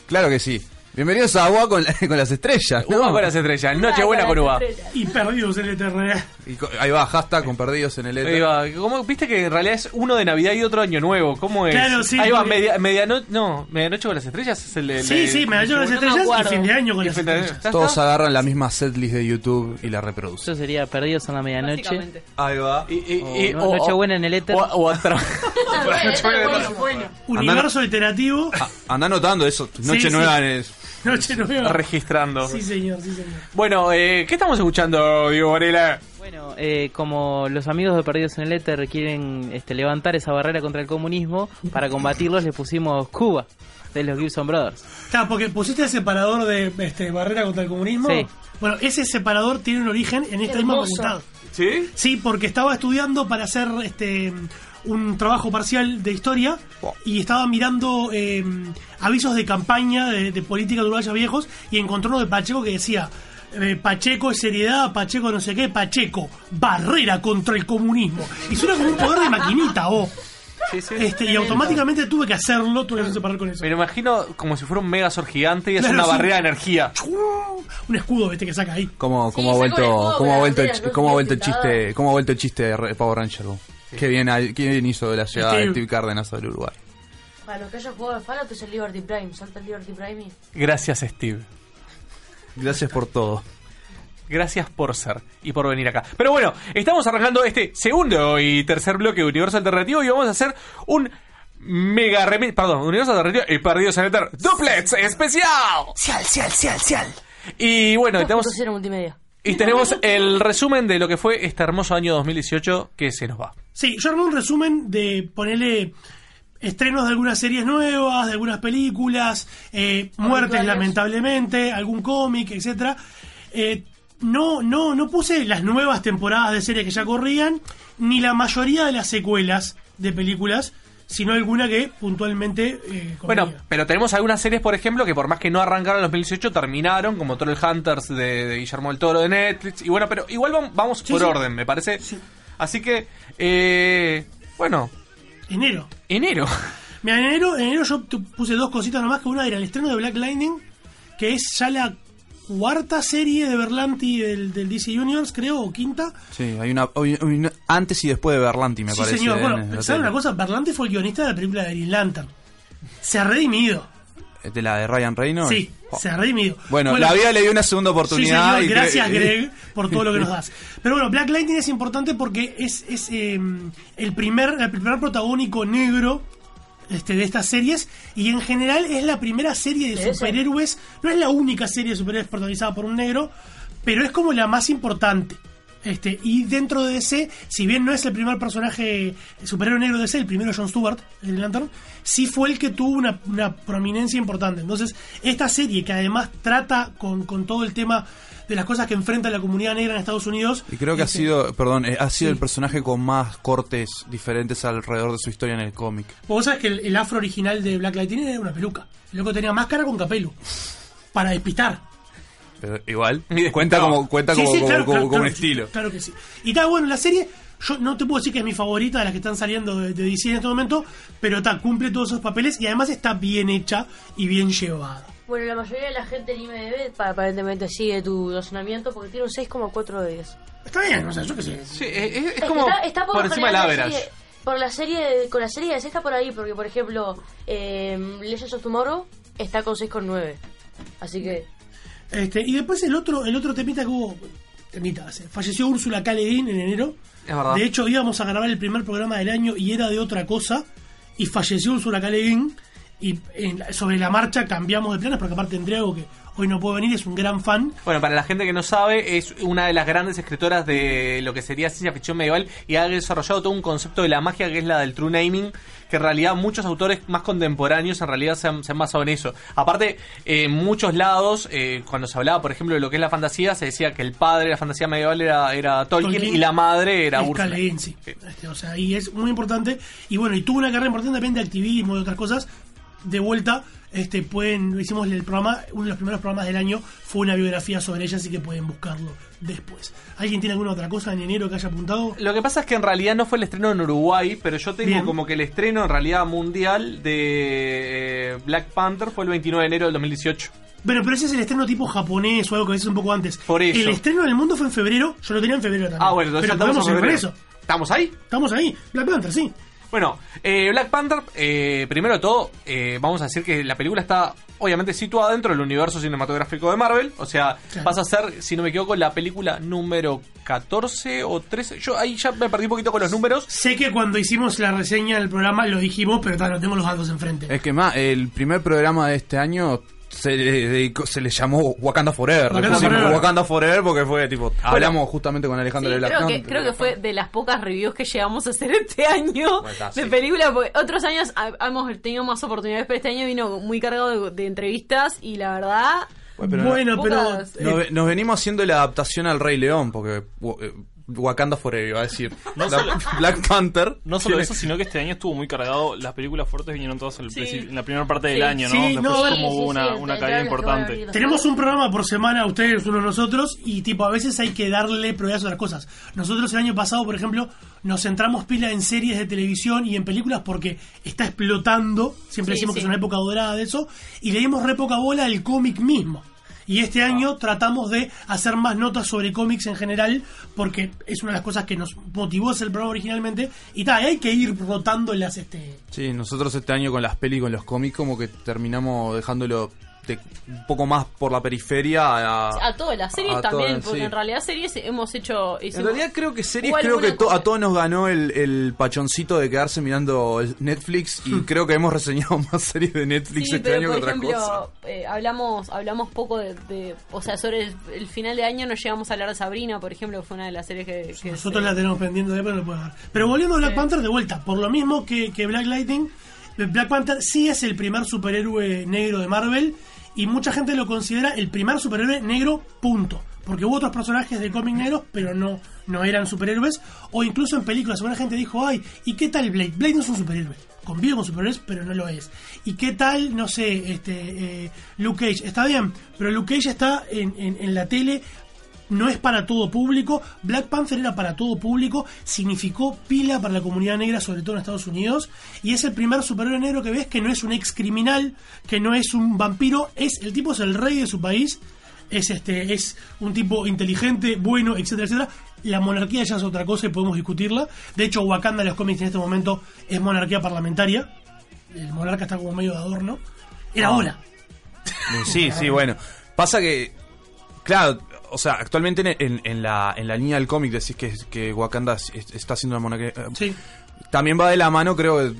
Claro que sí. Bienvenidos a Agua con las estrellas, ¿no? Uva con las estrellas, Nochebuena con uva. Y perdidos en el Eternidad. Ahí va, hashtag con perdidos en el éter. Ahí va. ¿Cómo, viste que en realidad es uno de Navidad y otro Año Nuevo? ¿Cómo es? Claro, sí. Ahí va, Medianoche con las estrellas es el Sí, Medianoche con las estrellas y Fin de Año con las estrellas. Todos agarran la misma setlist de YouTube y la reproducen. Eso sería Perdidos en la Medianoche. Ahí va. Nochebuena en el éter. O atrás. Universo iterativo. Anda anotando eso. Noche nueva es... Noche nueva. Registrando. Sí, señor. Bueno, ¿qué estamos escuchando, Diego Varela? Bueno, como los amigos de Perdidos en el Éter quieren levantar esa barrera contra el comunismo, para combatirlos le pusimos Cuba, de los Gibson Brothers. Claro, porque pusiste el separador de barrera contra el comunismo. Sí. Bueno, ese separador tiene un origen en esta misma facultad. ¿Sí? Sí, porque estaba estudiando para hacer un trabajo parcial de historia y estaba mirando avisos de campaña de política de uruguayos viejos y encontró uno de Pacheco que decía Pacheco es seriedad, Pacheco no sé qué, Pacheco, barrera contra el comunismo. Y suena como un poder de maquinita, Sí, sí. Y automáticamente tuve que hacerlo, tuve que separar con eso. Me lo imagino como si fuera un Megazord gigante y es Claro, una sí. barrera de energía. Un escudo, que saca ahí. ¿Cómo ha vuelto el chiste de Power Ranger? Qué bien hizo de la llegada de Steve Cárdenas al Uruguay. Para los que hayan jugado al Fallout es el Liberty Prime. Salta el Liberty Prime y... Gracias, Steve. Gracias por todo. Gracias por ser y por venir acá. Pero bueno, estamos arrancando este segundo y tercer bloque de Universo Alternativo y vamos a hacer un mega remix. Perdón, Universo Alternativo y Perdidos en el Éter Duplets especial. Cial. Y bueno, tenemos el resumen de lo que fue este hermoso año 2018 que se nos va. Sí, yo armé un resumen de ponerle estrenos de algunas series nuevas, de algunas películas, muertes lamentablemente, algún cómic, etcétera. No puse las nuevas temporadas de series que ya corrían, ni la mayoría de las secuelas de películas, sino alguna que puntualmente bueno, pero tenemos algunas series, por ejemplo, que por más que no arrancaron en 2018, terminaron, como Troll Hunters de Guillermo del Toro de Netflix. Y bueno, pero igual vamos por orden, me parece. Sí. Así que, bueno. Enero. Mira, en enero yo puse dos cositas nomás, que una era el estreno de Black Lightning, que es ya la cuarta serie de Berlanti del DC Universe, creo, o quinta. Sí, hay una antes y después de Berlanti, me parece. Sí, señor. Bueno, ¿saben una cosa? Berlanti fue el guionista de la película de Green Lantern. Se ha redimido. ¿De la de Ryan Reynolds? Sí, se ha redimido. Bueno, la vida le dio una segunda oportunidad. Sí, señor, gracias, Greg, por todo lo que nos das. Pero bueno, Black Lightning es importante porque es el primer protagónico negro de estas series, y en general es la primera serie de superhéroes. No es la única serie de superhéroes protagonizada por un negro, pero es como la más importante. Y dentro de DC, si bien no es el primer personaje superhéroe negro de DC, el primero John Stewart, el Green Lantern, sí fue el que tuvo una prominencia importante. Entonces, esta serie, que además trata con todo el tema de las cosas que enfrenta la comunidad negra en Estados Unidos. Y creo que ha sido el personaje con más cortes diferentes alrededor de su historia en el cómic. Vos sabés que el afro original de Black Lightning era una peluca. El loco tenía máscara con capelo. Para despistar. Pero igual, cuenta como un estilo. Claro que sí. Y está bueno, la serie, yo no te puedo decir que es mi favorita de las que están saliendo de DC en este momento, pero cumple todos esos papeles y además está bien hecha y bien llevada. Bueno, la mayoría de la gente en IMDb aparentemente sigue tu razonamiento porque tiene un 6,4 de 10. Está bien, o sea, yo qué sé. Sí, es como está por encima del average. Con la serie de DC está por ahí, porque por ejemplo, Legends of Tomorrow está con 6,9. Así que... y después el otro temita que hubo... falleció Úrsula K. Le Guin en enero. Es verdad. De hecho, íbamos a grabar el primer programa del año y era de otra cosa. Y falleció Úrsula K. Le Guin. Y sobre la marcha cambiamos de planes, porque aparte Andreu, que hoy no puede venir, es un gran fan. Bueno, para la gente que no sabe, es una de las grandes escritoras de lo que sería ciencia ficción medieval y ha desarrollado todo un concepto de la magia que es la del true naming, que en realidad muchos autores más contemporáneos en realidad se han basado en eso. Aparte, en muchos lados, cuando se hablaba, por ejemplo, de lo que es la fantasía, se decía que el padre de la fantasía medieval era Tolkien y la madre era Úrsula. Sí. O sea, y es muy importante. Y bueno, y tuvo una carrera importante también de activismo y otras cosas. de vuelta, hicimos el programa, uno de los primeros programas del año fue una biografía sobre ella, así que pueden buscarlo después. ¿Alguien tiene alguna otra cosa en enero que haya apuntado? Lo que pasa es que en realidad no fue el estreno en Uruguay, pero yo tengo como que el estreno en realidad mundial de Black Panther fue el 29 de enero del 2018. Bueno, pero ese es el estreno tipo japonés o algo que es un poco antes. Por eso. El estreno en el mundo fue en febrero, yo lo tenía en febrero también. Ah, bueno, entonces pero podemos ir con eso. ¿Estamos ahí? Estamos ahí, Black Panther, sí. Bueno, Black Panther, primero de todo, vamos a decir que la película está obviamente situada dentro del universo cinematográfico de Marvel. O sea, pasa a ser, si no me equivoco, la película número 14 o 13. Yo ahí ya me perdí un poquito con los números. Sé que cuando hicimos la reseña del programa lo dijimos, pero no tengo los datos enfrente. Es que más, el primer programa de este año se le llamó Wakanda Forever. Wakanda Forever porque fue tipo, hablamos justamente con Alejandro de Black Panther. Creo que fue de las pocas reviews que llegamos a hacer este año de película, porque otros años hemos tenido más oportunidades, pero este año vino muy cargado de entrevistas y la verdad... Pero nos venimos haciendo la adaptación al Rey León, porque Wakanda Forever, iba a decir. Black Panther. No solo eso, sino que este año estuvo muy cargado. Las películas fuertes vinieron todas en la primera parte del año, ¿no? Después como hubo una caída importante. Tenemos un programa por semana, ustedes, uno nosotros, y tipo a veces hay que darle prioridad a otras cosas. Nosotros el año pasado, por ejemplo, nos centramos pila en series de televisión y en películas porque está explotando. Siempre decimos que es una época dorada de eso. Y le dimos re poca bola al cómic mismo. Y este año tratamos de hacer más notas sobre cómics en general, porque es una de las cosas que nos motivó a hacer el programa originalmente. Y hay que ir rotando las... Sí, nosotros este año con las pelis y con los cómics como que terminamos dejándolo un poco más por la periferia a todas las series también, porque en realidad series hemos hecho... En realidad creo que series, a todos nos ganó el pachoncito de quedarse mirando Netflix, y creo que hemos reseñado más series de Netflix este año que otras cosas. Hablamos poco o sea, sobre el final de año nos llegamos a hablar de Sabrina, por ejemplo, que fue una de las series que nosotros la tenemos pendiente de, pero no puedo ver. Pero volviendo a Black Panther de vuelta, por lo mismo que Black Lightning, Black Panther sí es el primer superhéroe negro de Marvel. Y mucha gente lo considera el primer superhéroe negro, punto. Porque hubo otros personajes de cómic negros, pero no eran superhéroes. O incluso en películas, alguna gente dijo, ay, ¿y qué tal Blade? Blade no es un superhéroe. Convive con superhéroes, pero no lo es. ¿Y qué tal, no sé, Luke Cage? Está bien, pero Luke Cage está en la tele... No es para todo público. Black Panther era para todo público. Significó pila para la comunidad negra, sobre todo en Estados Unidos. Y es el primer superhéroe negro que ves que no es un ex criminal, que no es un vampiro. El tipo es el rey de su país. Es un tipo inteligente, bueno, etcétera, etcétera. La monarquía ya es otra cosa y podemos discutirla. De hecho, Wakanda en los cómics en este momento es monarquía parlamentaria. El monarca está como medio de adorno. Era hora. Sí, bueno. Pasa que, claro, o sea, actualmente en la línea del cómic decís que Wakanda está haciendo una monarquía. Sí. También va de la mano, creo,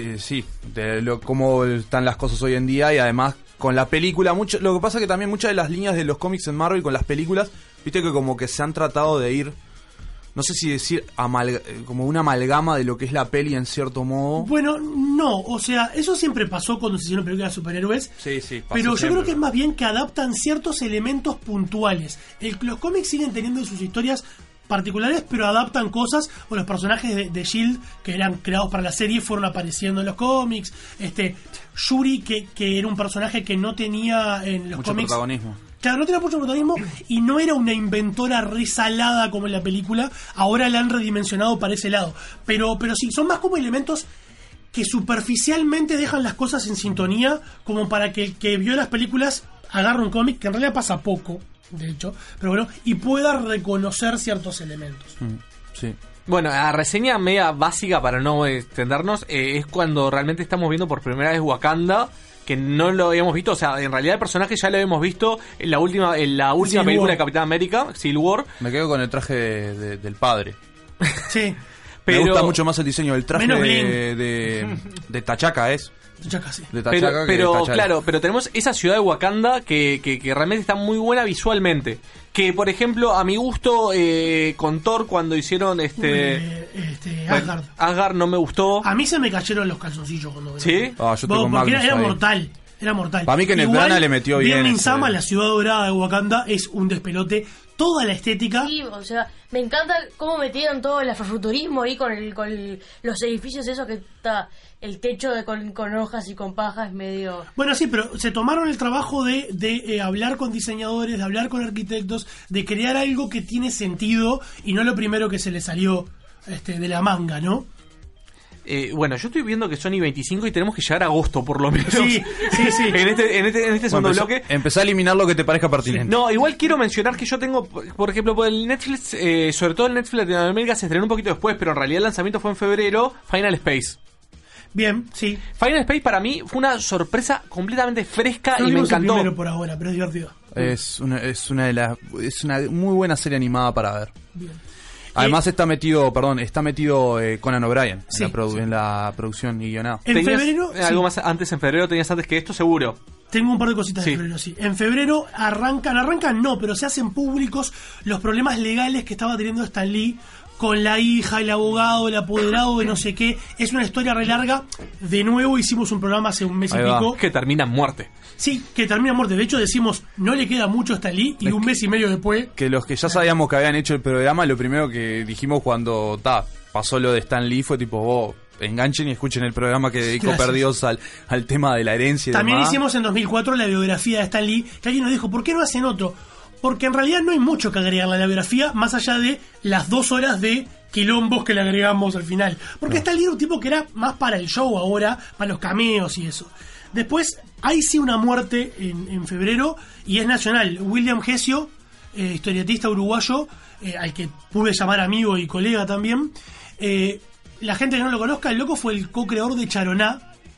de cómo están las cosas hoy en día, y además con la película. Lo que pasa es que también muchas de las líneas de los cómics en Marvel con las películas, viste que como que se han tratado de ir, no sé si decir como una amalgama de lo que es la peli en cierto modo. Bueno, no, o sea, eso siempre pasó cuando se hicieron películas de superhéroes. Sí, pasó. Pero yo creo que es más bien que adaptan ciertos elementos puntuales. Los cómics siguen teniendo sus historias particulares, pero adaptan cosas, o los personajes de S.H.I.E.L.D. que eran creados para la serie fueron apareciendo en los cómics. Shuri, que era un personaje que no tenía en los mucho cómics protagonismo. Claro, no tenía mucho protagonismo y no era una inventora resalada como en la película. Ahora la han redimensionado para ese lado. Pero sí, son más como elementos que superficialmente dejan las cosas en sintonía, como para que el que vio las películas agarre un cómic, que en realidad pasa poco, de hecho, pero bueno, y pueda reconocer ciertos elementos. Sí. Bueno, la reseña media básica, para no extendernos, es cuando realmente estamos viendo por primera vez Wakanda, que no lo habíamos visto. O sea, en realidad el personaje ya lo habíamos visto en la última película de Capitán América, Civil War. Me quedo con el traje del padre. Sí. Me gusta mucho más el diseño del traje de T'Chaka, ¿es? T'Chaka, sí. De T'Chaka, pero claro, pero tenemos esa ciudad de Wakanda que realmente está muy buena visualmente. Que, por ejemplo, a mi gusto, con Thor, cuando hicieron Asgard. Asgard no me gustó. A mí se me cayeron los calzoncillos cuando ¿Sí? Yo tengo porque era mortal. Era mortal. Para mí que Netrana le metió bien. Sama, la ciudad dorada de Wakanda, es un despelote toda la estética. Sí, o sea, me encanta cómo metieron todo el afrofuturismo ahí con los edificios esos que está el techo con hojas y con paja, es medio... Bueno, sí, pero se tomaron el trabajo de hablar con diseñadores, de hablar con arquitectos, de crear algo que tiene sentido y no lo primero que se le salió de la manga, ¿no? Bueno, yo estoy viendo que son y 25 y tenemos que llegar a agosto por lo menos. Sí. en este segundo bloque. Empezá a eliminar lo que te parezca pertinente. No, igual quiero mencionar que yo tengo, por ejemplo, por el Netflix, sobre todo el Netflix Latinoamérica se estrenó un poquito después, pero en realidad el lanzamiento fue en febrero, Final Space. Bien, sí. Final Space para mí fue una sorpresa completamente fresca no y me encantó. Primero por ahora, pero es divertido. Es una muy buena serie animada para ver. Bien. Además está metido Conan O'Brien en la producción y guionado. En febrero... Algo más antes, en febrero tenías antes que esto, seguro. Tengo un par de cositas de febrero, sí. En febrero arrancan no, pero se hacen públicos los problemas legales que estaba teniendo Stan Lee con la hija, el abogado, el apoderado de no sé qué. Es una historia re larga. De nuevo hicimos un programa hace un mes y pico. Que termina en muerte. Sí, que termina en muerte. De hecho decimos, no le queda mucho a Stan Lee y un mes y medio después... Que los que ya sabíamos que habían hecho el programa, lo primero que dijimos cuando pasó lo de Stan Lee fue tipo, enganchen y escuchen el programa que dedicó Perdidos al tema de la herencia y también demás. Hicimos en 2004 la biografía de Stan Lee, que alguien nos dijo, ¿por qué no hacen otro? Porque en realidad no hay mucho que agregarle a la biografía, más allá de las 2 horas de quilombos que le agregamos al final. Porque Stan Lee era un tipo que era más para el show ahora, para los cameos y eso. Después, hay sí una muerte en febrero, y es nacional. William Gesio, historietista uruguayo, al que pude llamar amigo y colega también. La gente que no lo conozca, el loco fue el co-creador de Charoná,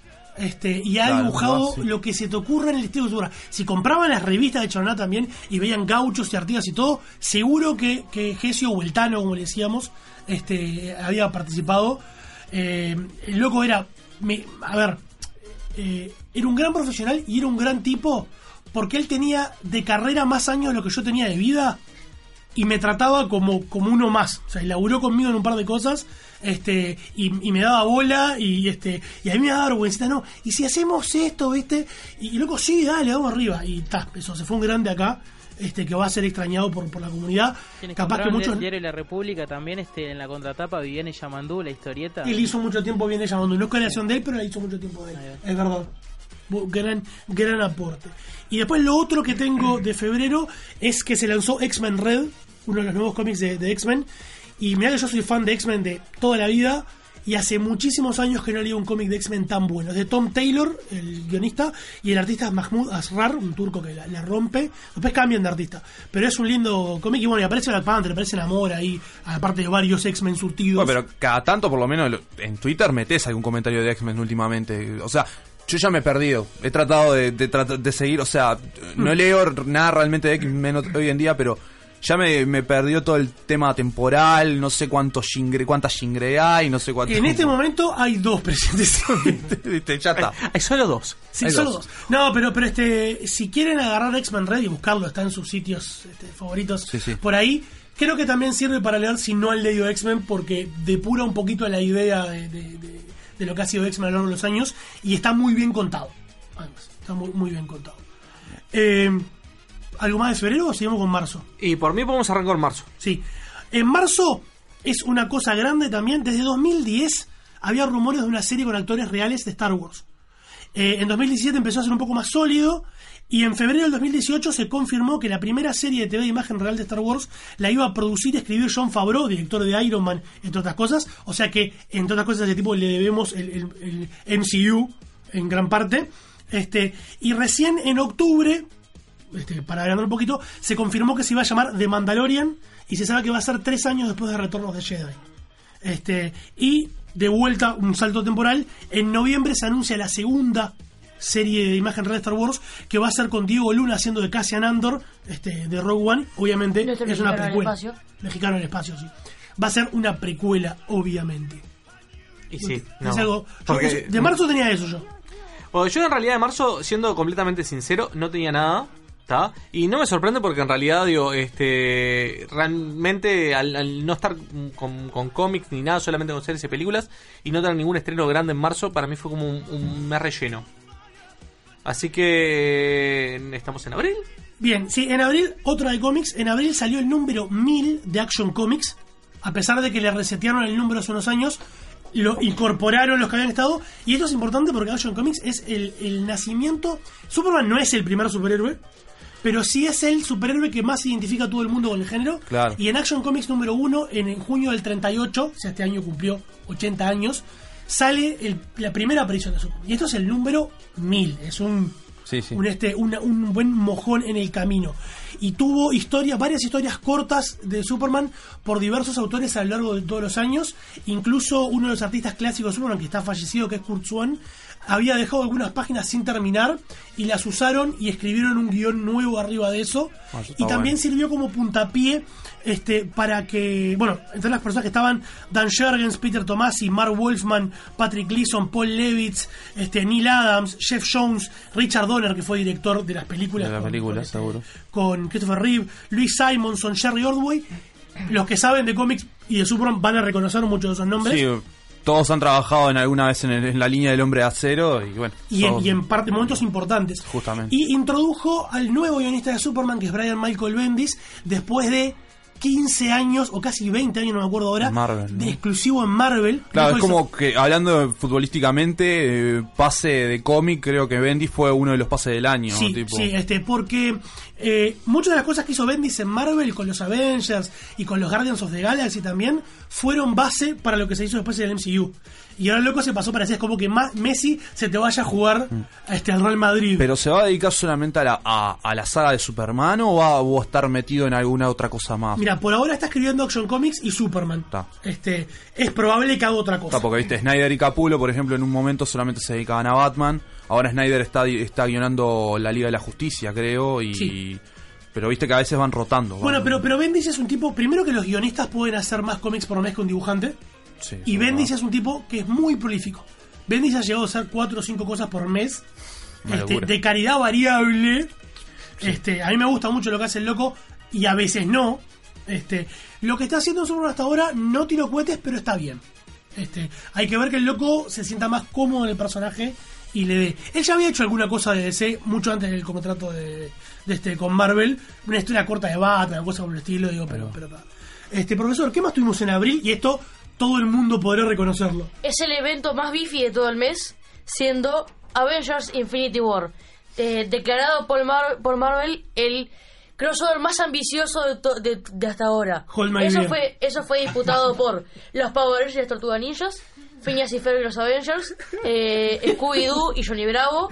y ha dibujado lo que se te ocurra en el estilo de su obra. Si compraban las revistas de Charoná también y veían gauchos y artigas y todo, seguro que Gesio o el Tano, como le decíamos, había participado. El loco era un gran profesional y era un gran tipo, porque él tenía de carrera más años de lo que yo tenía de vida y me trataba como uno más. O sea, laburó conmigo en un par de cosas, y me daba bola, y a mí me daba vergüenza, no, y si hacemos esto, ¿viste? Y loco, sí, dale, vamos arriba. Y eso, se fue un grande acá, que va a ser extrañado por la comunidad. Capaz que muchos... El diario La República también, en la contratapa, Viviane Yamandú, la historieta. Él hizo mucho tiempo Viviane Yamandú, no es creación de él, pero la hizo mucho tiempo de él, es verdad. Gran aporte. Y después lo otro que tengo de febrero es que se lanzó X-Men Red, uno de los nuevos cómics de X-Men. Y mirá que yo soy fan de X-Men de toda la vida, y hace muchísimos años que no leí un cómic de X-Men tan bueno. Es de Tom Taylor, el guionista, y el artista es Mahmoud Asrar, un turco que la rompe. Después cambian de artista, pero es un lindo cómic. Y bueno, y aparece Black Panther, aparece Namor ahí, aparte de varios X-Men surtidos. Bueno, pero cada tanto, por lo menos en Twitter, metés algún comentario de X-Men últimamente. O sea, yo ya me he perdido. He tratado de seguir, o sea, no leo nada realmente de X-Men hoy en día, pero ya me perdió todo el tema temporal, no sé cuántas Shingre hay, no sé cuánto. En este momento hay 2 presentes. Ya está. Hay solo 2. Sí, solo 2. No, pero si quieren agarrar X-Men Red y buscarlo, está en sus sitios favoritos por ahí. Creo que también sirve para leer si no han leído X-Men, porque depura un poquito la idea de lo que ha sido X-Men a lo largo de los años, y está muy bien contado. Además, está muy bien contado. ¿Algo más de febrero o seguimos con marzo? Y por mí podemos arrancar con marzo. Sí. En marzo es una cosa grande también. Desde 2010 había rumores de una serie con actores reales de Star Wars. En 2017 empezó a ser un poco más sólido, y en febrero del 2018 se confirmó que la primera serie de TV de imagen real de Star Wars la iba a producir y escribir Jon Favreau, director de Iron Man, entre otras cosas. O sea que, entre otras cosas, a ese tipo le debemos el MCU en gran parte. Y recién en octubre, para agrandar un poquito, se confirmó que se iba a llamar The Mandalorian, y se sabe que va a ser 3 años después de Retornos de Jedi. Y de vuelta, un salto temporal, en noviembre se anuncia la segunda serie de imagen real de Star Wars, que va a ser con Diego Luna haciendo de Cassian Andor, de Rogue One. Obviamente es una precuela. Mexicano en el espacio, sí. Va a ser una precuela, obviamente. Y sí, es algo. De marzo tenía eso yo. Bueno, yo en realidad de marzo, siendo completamente sincero, no tenía nada. ¿Tá? Y no me sorprende porque en realidad, realmente al no estar con cómics ni nada, solamente con series y películas, y no tener ningún estreno grande en marzo, para mí fue como un mes relleno. Así que estamos en abril. Bien, sí, en abril, otra de cómics. En abril salió el número 1000 de Action Comics. A pesar de que le resetearon el número hace unos años, lo incorporaron los que habían estado. Y esto es importante porque Action Comics es el nacimiento. Superman no es el primer superhéroe, pero sí es el superhéroe que más identifica a todo el mundo con el género. Claro. Y en Action Comics número 1, en junio del 38, o sea, este año cumplió 80 años, sale la primera aparición de Superman. Y esto es el número 1000. Es un buen mojón en el camino. Y tuvo varias historias cortas de Superman por diversos autores a lo largo de todos los años. Incluso uno de los artistas clásicos de Superman, que está fallecido, que es Kurt Swan, había dejado algunas páginas sin terminar y las usaron y escribieron un guión nuevo arriba de eso. Y también sirvió como puntapié para que, bueno, entre las personas que estaban Dan Jurgens, Peter Tomasi, Mark Wolfman, Patrick Gleason, Paul Levitz, Neil Adams, Jeff Jones, Richard Donner, que fue director de las películas, seguro, con Christopher Reeve, Louis Simonson, Jerry Ordway. Los que saben de cómics y de Superman van a reconocer muchos de esos nombres. Sí, todos han trabajado alguna vez en la línea del Hombre de Acero y bueno. Y en parte momentos importantes. Justamente. Y introdujo al nuevo guionista de Superman, que es Brian Michael Bendis, después de 15 años o casi 20 años, no me acuerdo ahora, Marvel, ¿no? De exclusivo en Marvel. Claro, es como que hablando futbolísticamente, pase de cómic, creo que Bendis fue uno de los pases del año. Sí, tipo. sí, porque muchas de las cosas que hizo Bendis en Marvel con los Avengers y con los Guardians of the Galaxy también fueron base para lo que se hizo después en el MCU. Y ahora loco se pasó para decir, es como que Messi se te vaya a jugar al Real Madrid. ¿Pero se va a dedicar solamente a la saga de Superman o va a estar metido en alguna otra cosa más? Mira, por ahora está escribiendo Action Comics y Superman. Es probable que haga otra cosa. Porque viste, Snyder y Capullo, por ejemplo, en un momento solamente se dedicaban a Batman. Ahora Snyder está guionando la Liga de la Justicia, creo, sí. Pero viste que a veces van rotando. Bueno, pero Bendis es un tipo, primero que los guionistas pueden hacer más cómics por mes que un dibujante. Sí, y Bendis es un tipo que es muy prolífico. Bendis ha llegado a hacer 4 o 5 cosas por mes, de calidad variable. Sí. A mí me gusta mucho lo que hace el loco y a veces no. Lo que está haciendo Superman hasta ahora no tiro cohetes, pero está bien. Hay que ver que el loco se sienta más cómodo en el personaje y le dé. Él ya había hecho alguna cosa de DC mucho antes del contrato con Marvel, una historia corta de Batman, cosa por el estilo, digo, pero profesor, ¿qué más tuvimos en abril? Y esto todo el mundo podrá reconocerlo. Es el evento más bifi de todo el mes, siendo Avengers Infinity War, declarado por Marvel el crossover más ambicioso de hasta ahora. Eso fue disputado por los Power Rangers y las Tortugas Ninjas, Phineas y Ferb y los Avengers, Scooby-Doo y Johnny Bravo,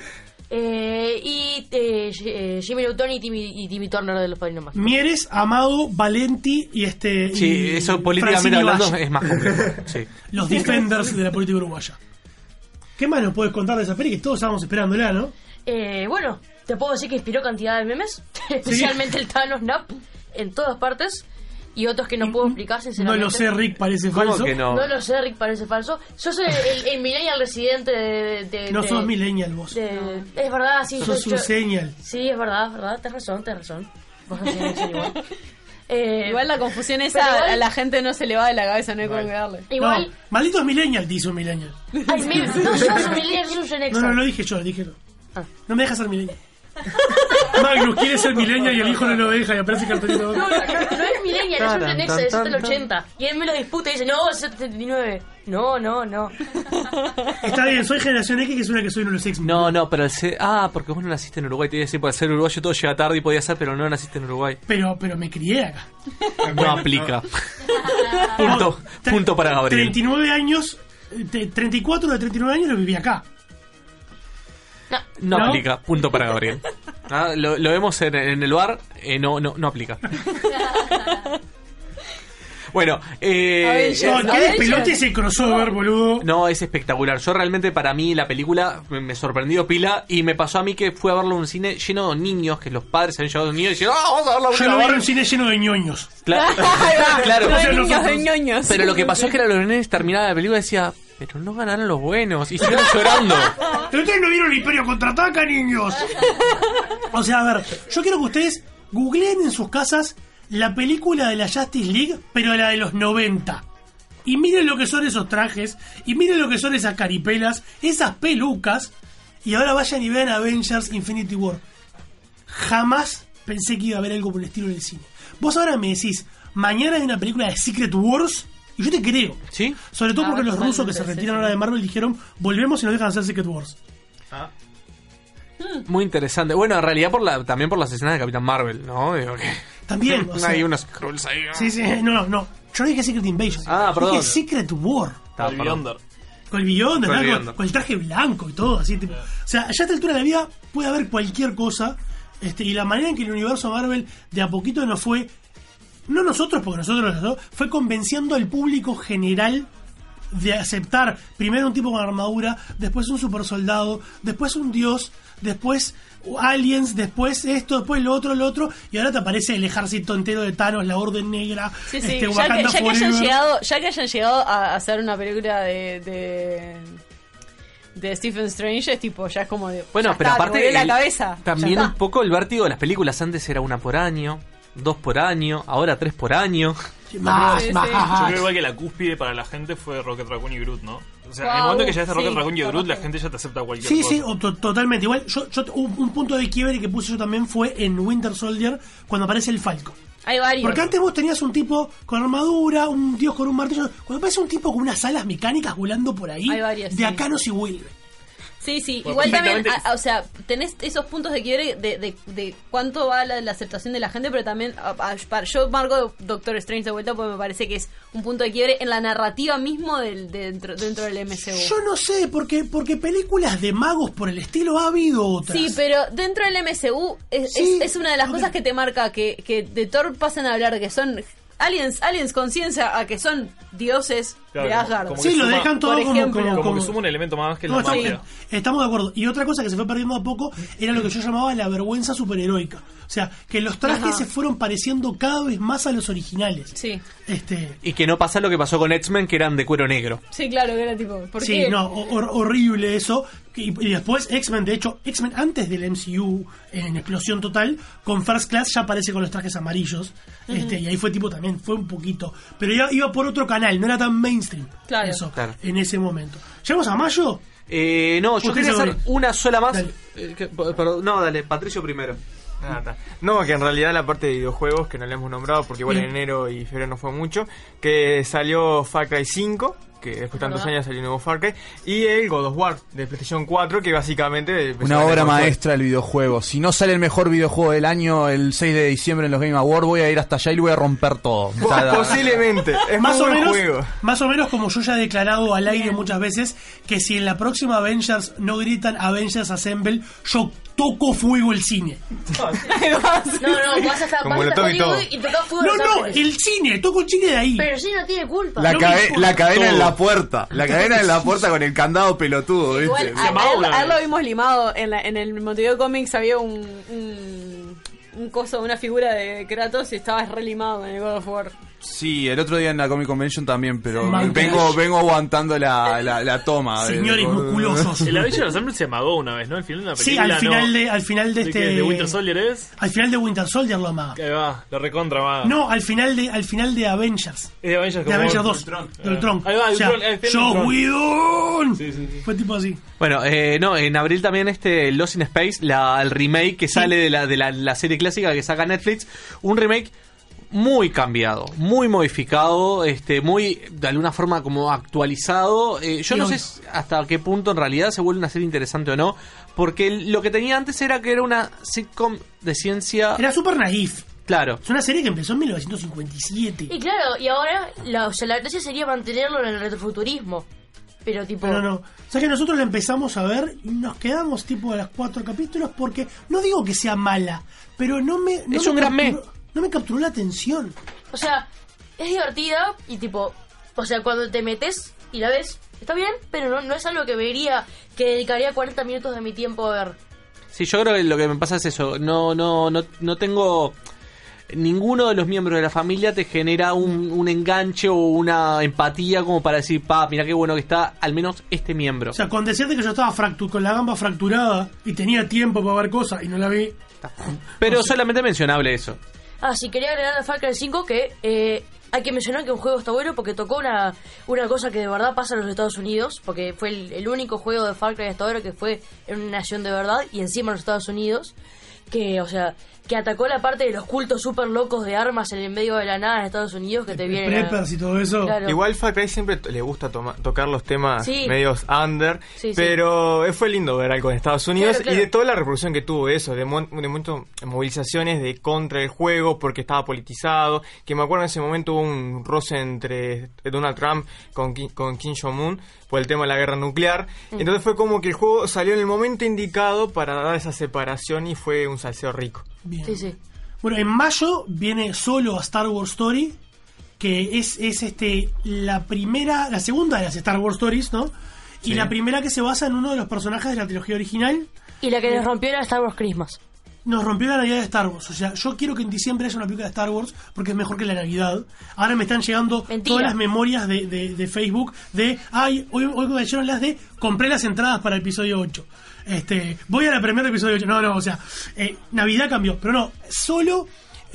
y Jimmy Neutron y Timmy Turner de los Padrinos Mágicos. Mieres, Amado, Valenti y Sí, eso políticamente hablando es más complejo. Sí. Los Defenders de la política uruguaya. ¿Qué más nos puedes contar de esa peli que todos estábamos esperándola, no? Bueno, te puedo decir que inspiró cantidad de memes, especialmente el Thanos Nap en todas partes. Y otros que no puedo explicar, sinceramente. No lo sé, Rick, parece falso. ¿Cómo que no? No lo sé, Rick, parece falso. Yo soy el millennial residente de no sos millennial vos. Es verdad, sí. Sos un señal. Sí, es verdad. Tenés razón. Vos no sos igual. Igual la confusión esa a la gente no se le va de la cabeza, no hay cómo darle. Igual. No, malditos millennial, dice un millennial. Ay, no sos un millennial, sos un Gen X. No lo dije yo, dije no. No me dejas ser millennial. Magnus quiere ser millennial y el hijo no lo deja y aparece cartelito. No es millennial, es un Gen X, es del 80. Y él me lo disputa y dice, no, es 79. No. Está bien, soy generación X, que es una que soy uno de los X. No, pero porque vos no naciste en Uruguay. Te iba a decir, para ser uruguayo todo llega tarde y podía ser, pero no naciste en Uruguay. Pero me crié acá. No aplica. Punto para Gabriel. 39 años, 34 de 39 años lo viví acá. No aplica, punto para Gabriel. Lo vemos en el bar, no aplica. Bueno, ¿qué despelote ese crossover, boludo? No, es espectacular. Yo realmente, para mí, la película me sorprendió pila. Y me pasó a mí que fui a verlo en un cine lleno de niños, que los padres habían llevado a los niños y dijeron, vamos a verlo. Yo lo vi en un cine lleno de ñoños. Claro. de ñoños. Pero lo que pasó es que los nenes terminaban la película y decía, pero no ganaron los buenos. Y siguieron llorando. Pero ustedes no vieron el Imperio Contraataca, niños. O sea, a ver, yo quiero que ustedes googleen en sus casas la película de la Justice League, pero la de los 90. Y miren lo que son esos trajes, y miren lo que son esas caripelas, esas pelucas, y ahora vayan y vean Avengers Infinity War. Jamás pensé que iba a haber algo por el estilo en el cine. Vos ahora me decís, mañana hay una película de Secret Wars, y yo te creo. ¿Sí? Sobre todo porque los rusos que se retiran ahora de Marvel dijeron, volvemos y nos dejan hacer Secret Wars. Muy interesante. Bueno, en realidad también por las escenas de Capitán Marvel, ¿no? Digo que... También. Hay unos scrolls ahí. Sí, no. Yo no dije Secret Invasion. Perdón. Dije Secret War. Con el Beyonder. Con el Beyonder, con el traje blanco y todo, así tipo. O sea, ya a esta altura de la vida puede haber cualquier cosa. Y la manera en que el universo Marvel de a poquito nos fue, no nosotros, porque nosotros lo fue convenciendo al público general de aceptar primero un tipo con armadura, después un super soldado, después un dios, después aliens, después esto, después lo otro, y ahora te aparece el ejército entero de Thanos, la Orden Negra, Sí. Wakanda Forever. Ya que hayan llegado a hacer una película de Stephen Strange, es tipo, ya es como de... Bueno, pero aparte la cabeza. También un poco el vértigo de las películas. Antes era 1 por año, 2 por año, ahora 3 por año. Más. Yo creo igual que la cúspide para la gente fue Rocket Raccoon y Groot, ¿no? O sea, en el momento que llegaste a Rocket Raccoon y Groot, la gente ya te acepta cualquier cosa. Sí, totalmente. Igual, yo un punto de quiebre que puse yo también fue en Winter Soldier, cuando aparece el Falcon. Hay varios. Porque antes vos tenías un tipo con armadura, un dios con un martillo. Cuando aparece un tipo con unas alas mecánicas volando por ahí, hay varios, de acá no se vuelve. Sí. Bueno, igual también, o sea, tenés esos puntos de quiebre de cuánto va la aceptación de la gente, pero también, yo marco Doctor Strange de vuelta porque me parece que es un punto de quiebre en la narrativa mismo dentro del MCU. Yo no sé, porque películas de magos por el estilo ha habido otras. Sí, pero dentro del MCU es una de las cosas que te marca que de Thor pasan a hablar de que son... Aliens conciencia a que son dioses de Asgard. Como sí, lo dejan todo como que suma un elemento más que la magia. Estamos de acuerdo. Y otra cosa que se fue perdiendo a poco era lo que yo llamaba la vergüenza superheroica. O sea, que los trajes se fueron pareciendo cada vez más a los originales. Sí. Y que no pasa lo que pasó con X-Men, que eran de cuero negro. Sí, claro, que era tipo... ¿por sí, qué? no, horrible eso. Y después X-Men, de hecho, X-Men antes del MCU, en Explosión Total, con First Class ya aparece con los trajes amarillos. Y ahí fue tipo también, fue un poquito. Pero iba por otro canal, no era tan mainstream. Claro. Eso, en ese momento. ¿Llegamos a mayo? No, yo quería hacer una sola más. No, dale, Patricio primero. No, que en realidad la parte de videojuegos, que no le hemos nombrado porque igual en enero y febrero no fue mucho, que salió Far Cry 5, que después de tantos años salió un nuevo Far Cry, y el God of War de PlayStation 4, que básicamente... Una obra maestra del videojuego. Si no sale el mejor videojuego del año el 6 de diciembre en los Game Awards, voy a ir hasta allá y lo voy a romper todo. Posiblemente, es más o menos juego. Más o menos como yo ya he declarado al aire muchas veces, que si en la próxima Avengers no gritan Avengers Assemble, yo toco fuego el cine. No, vas a estar Hollywood y tocas fuego. No, el cine, toco el cine de ahí. Pero el cine no tiene culpa. La cadena en la puerta. La cadena en la puerta con el candado pelotudo, ¿viste? Igual, a él lo vimos limado. En el Montevideo Comics había un coso, una figura de Kratos y estaba relimado en el God of War. Sí, el otro día en la Comic Convention también, pero vengo aguantando la toma. Señores musculosos. El Avengers Assemble se amagó una vez, ¿no? Al final de la película. Sí, al final de este... ¿De Winter Soldier es? Al final de Winter Soldier lo amaga. Ahí va, lo recontra amaga. No, al final de Avengers. Es de Avengers, de Avengers 2. Del Tron. Ahí va, Yo Whedon. Sí. Fue tipo así. Bueno, en abril también Lost in Space, el remake que sale de la serie clásica que saca Netflix. Un remake muy cambiado, muy modificado, muy de alguna forma como actualizado. Yo no sé hasta qué punto en realidad se vuelve una serie interesante o no, porque lo que tenía antes era que era una sitcom de ciencia. Era súper naif. Claro. Es una serie que empezó en 1957. Y claro, y ahora la gracia sería mantenerlo en el retrofuturismo. Pero no. O sea que nosotros la empezamos a ver y nos quedamos tipo a los 4 capítulos porque no digo que sea mala, pero es un gran mes. No me capturó la atención. O sea, es divertida y o sea, cuando te metes y la ves, está bien, pero no es algo que que dedicaría 40 minutos de mi tiempo a ver. Sí, yo creo que lo que me pasa es eso. No tengo... Ninguno de los miembros de la familia te genera un enganche o una empatía como para decir, mira qué bueno que está al menos este miembro. O sea, con decirte que yo estaba con la gamba fracturada y tenía tiempo para ver cosas y no la vi. Pero solamente mencionable eso. Sí, quería agregar a Far Cry 5 que hay que mencionar que un juego está bueno porque tocó una cosa que de verdad pasa en los Estados Unidos, porque fue el único juego de Far Cry hasta ahora que fue en una nación de verdad y encima en los Estados Unidos, o sea, que atacó la parte de los cultos súper locos de armas en el medio de la nada en Estados Unidos que te vienen preppers y todo eso. Claro. Igual Far Cry siempre le gusta tocar los temas Sí. medios under, Sí, sí. pero fue lindo ver algo en Estados Unidos Claro. y de toda la reproducción que tuvo eso, de muchas movilizaciones de contra el juego porque estaba politizado, que me acuerdo en ese momento hubo un roce entre Donald Trump con Kim Jong-un por el tema de la guerra nuclear, entonces fue como que el juego salió en el momento indicado para dar esa separación y fue un salseo rico. Bien. Sí, sí. Bueno, en mayo viene solo a Star Wars Story, que es la segunda de las Star Wars Stories, ¿no? Y Sí. la primera que se basa en uno de los personajes de la trilogía original. Y la que nos rompió era Star Wars Christmas. Nos rompió la Navidad de Star Wars. O sea, yo quiero que en diciembre haya una película de Star Wars porque es mejor que la Navidad. Ahora me están llegando todas las memorias de Facebook de, hoy me cayeron las de compré las entradas para el episodio 8. Voy a la primera del episodio 8. No, o sea, Navidad cambió. Pero no, solo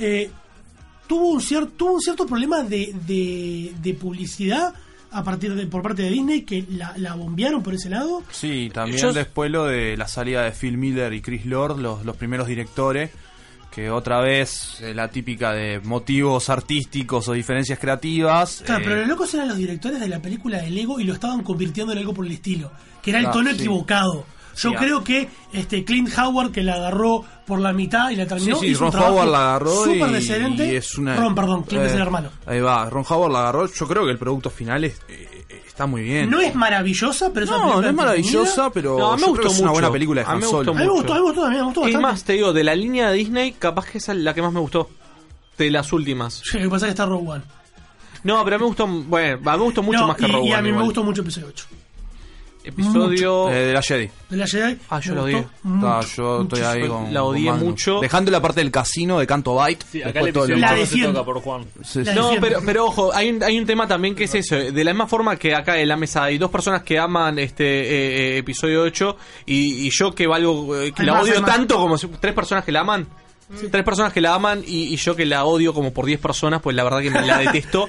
tuvo un cierto problema de publicidad por parte de Disney, que la bombearon por ese lado. Sí, también después lo de la salida de Phil Miller y Chris Lord, los primeros directores, que otra vez la típica de motivos artísticos o diferencias creativas. Claro, pero los locos eran los directores de la película de Lego y lo estaban convirtiendo en algo por el estilo, que era el tono equivocado. Yo creo que Clint Howard, que la agarró por la mitad y la terminó, hizo Ron un trabajo Howard la agarró súper decente. y es una... Clint es el hermano. Ahí va, Ron Howard la agarró. Yo creo que el producto final está muy bien. No es maravillosa, pero es una no película es maravillosa, entretenida. pero No, a mí me yo creo gustó que es una mucho. buena película de A Han mí me Solo. gustó A mí me gustó Es bastante. más, te digo, de la línea de Disney, capaz que esa es la que más me gustó. De las últimas. Sí, lo que pasa es que está Rogue One. No, pero a mí me gustó, a mí me gustó mucho más que Rogue One. Y a mí me igual. gustó mucho episodio 8. Episodio de la Jedi. De la Jedi. Yo me lo odié. gustó mucho, Yo estoy ahí con... La odié con Magnus. mucho. Dejando la parte del casino de Canto Byte. Sí, acá le se toca por Juan. No, pero ojo, hay un tema también que es eso. De la misma forma que acá en la mesa hay dos personas que aman episodio 8 y yo que valgo que la odio tanto como tres personas que la aman. Tres personas que la aman y yo que la odio como por 10 personas, pues la verdad que me la detesto.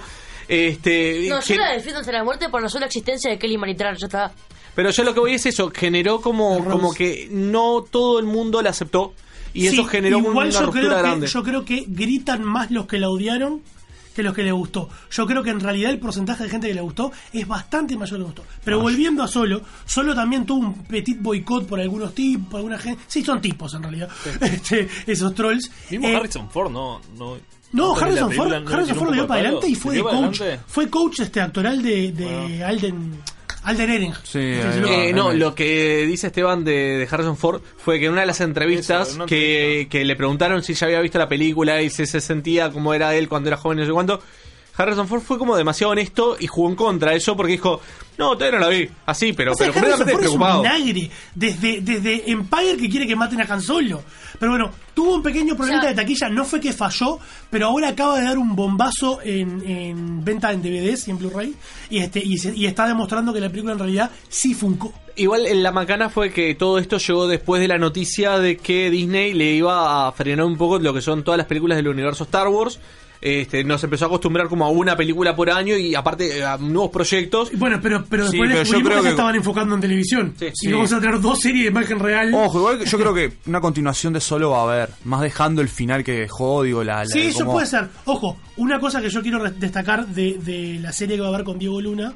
Yo la defiendo hasta la muerte por la sola existencia de Kelly Maritran, ya está. Pero yo lo que voy es eso, generó como que no todo el mundo la aceptó y eso generó una ruptura grande. Yo creo que gritan más los que la odiaron que los que le gustó. Yo creo que en realidad el porcentaje de gente que le gustó es bastante mayor que le gustó. Pero volviendo a Solo también tuvo un petit boicot por algunos tipos, por alguna gente. Sí, son tipos en realidad. Sí. Esos trolls. Mismo Harrison Ford, no, Harrison Ford lo dio para adelante y fue de coach. Fue coach actoral de Alden Ehrenreich. Sí, no, lo que dice Esteban de Harrison Ford fue que en una de las entrevistas que le preguntaron si ya había visto la película y si se sentía como era él cuando era joven y no sé cuánto, Harrison Ford fue como demasiado honesto y jugó en contra de eso porque dijo, no, todavía no la vi, así, pero completamente despreocupado. Es un vinagre, desde Empire que quiere que maten a Han Solo. Pero bueno, tuvo un pequeño problema de taquilla, no fue que falló, pero ahora acaba de dar un bombazo en venta en DVDs y en Blu-ray y está demostrando que la película en realidad sí funcó. Igual la macana fue que todo esto llegó después de la noticia de que Disney le iba a frenar un poco lo que son todas las películas del universo Star Wars. Nos empezó a acostumbrar como a una película por año y aparte a nuevos proyectos. Bueno, pero después yo creo que se estaban enfocando en televisión. Y luego vamos a tener 2 series de imagen real. Ojo, igual que yo creo que una continuación de Solo va a haber, más dejando el final que dejó, digo, sí, eso puede ser. Ojo, una cosa que yo quiero destacar de la serie que va a haber con Diego Luna,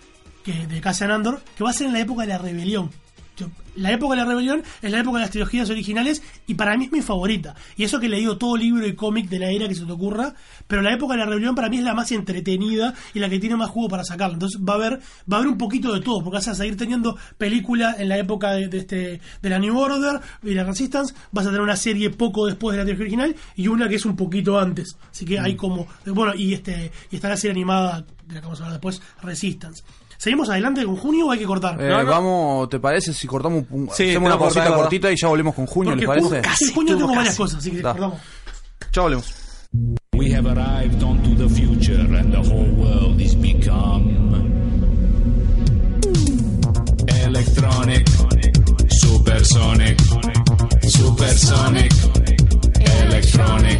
de Cassian Andor, que va a ser en la época de la rebelión. La época de la rebelión es la época de las trilogías originales y para mí es mi favorita. Y eso que he leído todo libro y cómic de la era que se te ocurra, pero la época de la rebelión para mí es la más entretenida y la que tiene más jugo para sacarla. Entonces va a haber un poquito de todo, porque vas a seguir teniendo películas en la época de la New Order y la Resistance, vas a tener una serie poco después de la trilogía original y una que es un poquito antes. Así que hay como... Bueno, y está la serie animada de la que vamos a hablar después, Resistance. ¿Seguimos adelante con junio o hay que cortar? Vamos, ¿te parece si cortamos hacemos una pausita cortita y ya volvemos con junio, ¿les parece? Casi junio tengo varias cosas, así que cortamos. Ya volvemos. We have arrived onto the future and the whole world is become electronic, supersonic, electronic.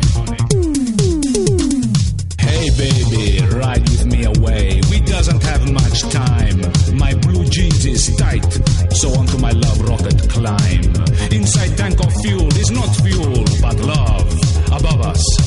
Hey baby, ride with me away. We doesn't have much time. My blue jeans is tight, so onto my love rocket climb. Inside tank of fuel is not fuel.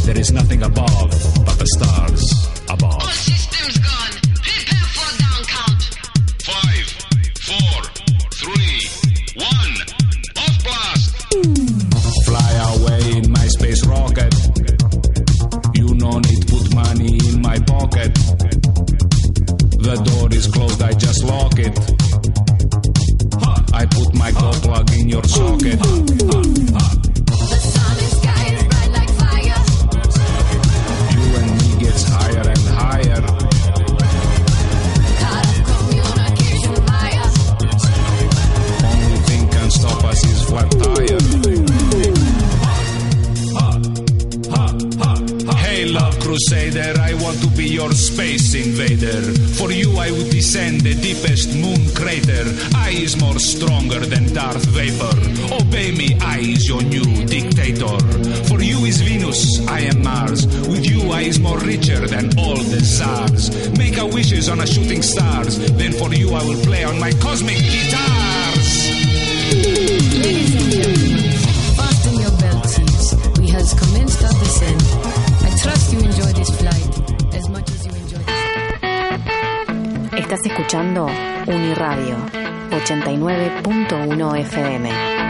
There is nothing above but the stars above. All systems gone. Prepare for down count. 5, 4, 3, 1. Off blast! Fly away in my space rocket. You no need put money in my pocket. The door is closed, I just lock it. I put my gold plug in your socket. The sun and sky is bright like fire. You and me gets higher and higher. Cut off communication wire. Only thing can stop us is flat tire. Hey love crusader, I want to be your space invader. For you I would descend the deepest moon crater. I is more stronger than Darth Vader. Obey me, I is your new dictator. For you is Venus, I am Mars. With you I is more richer than all the stars. Make a wishes on a shooting stars. Then for you I will play on my cosmic guitars. Ladies and gentlemen, fasten your belts. We has commenced our descent. I trust you enjoy this flight as much as you enjoy this. Estás escuchando Uniradio 89.1 FM.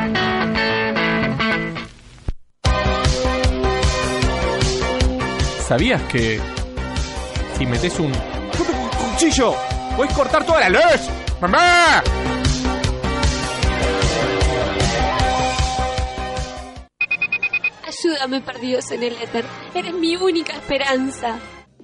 ¿Sabías que si metes un cuchillo puedes cortar toda la luz? ¡Mamá! Ayúdame, perdidos en el éter. Eres mi única esperanza.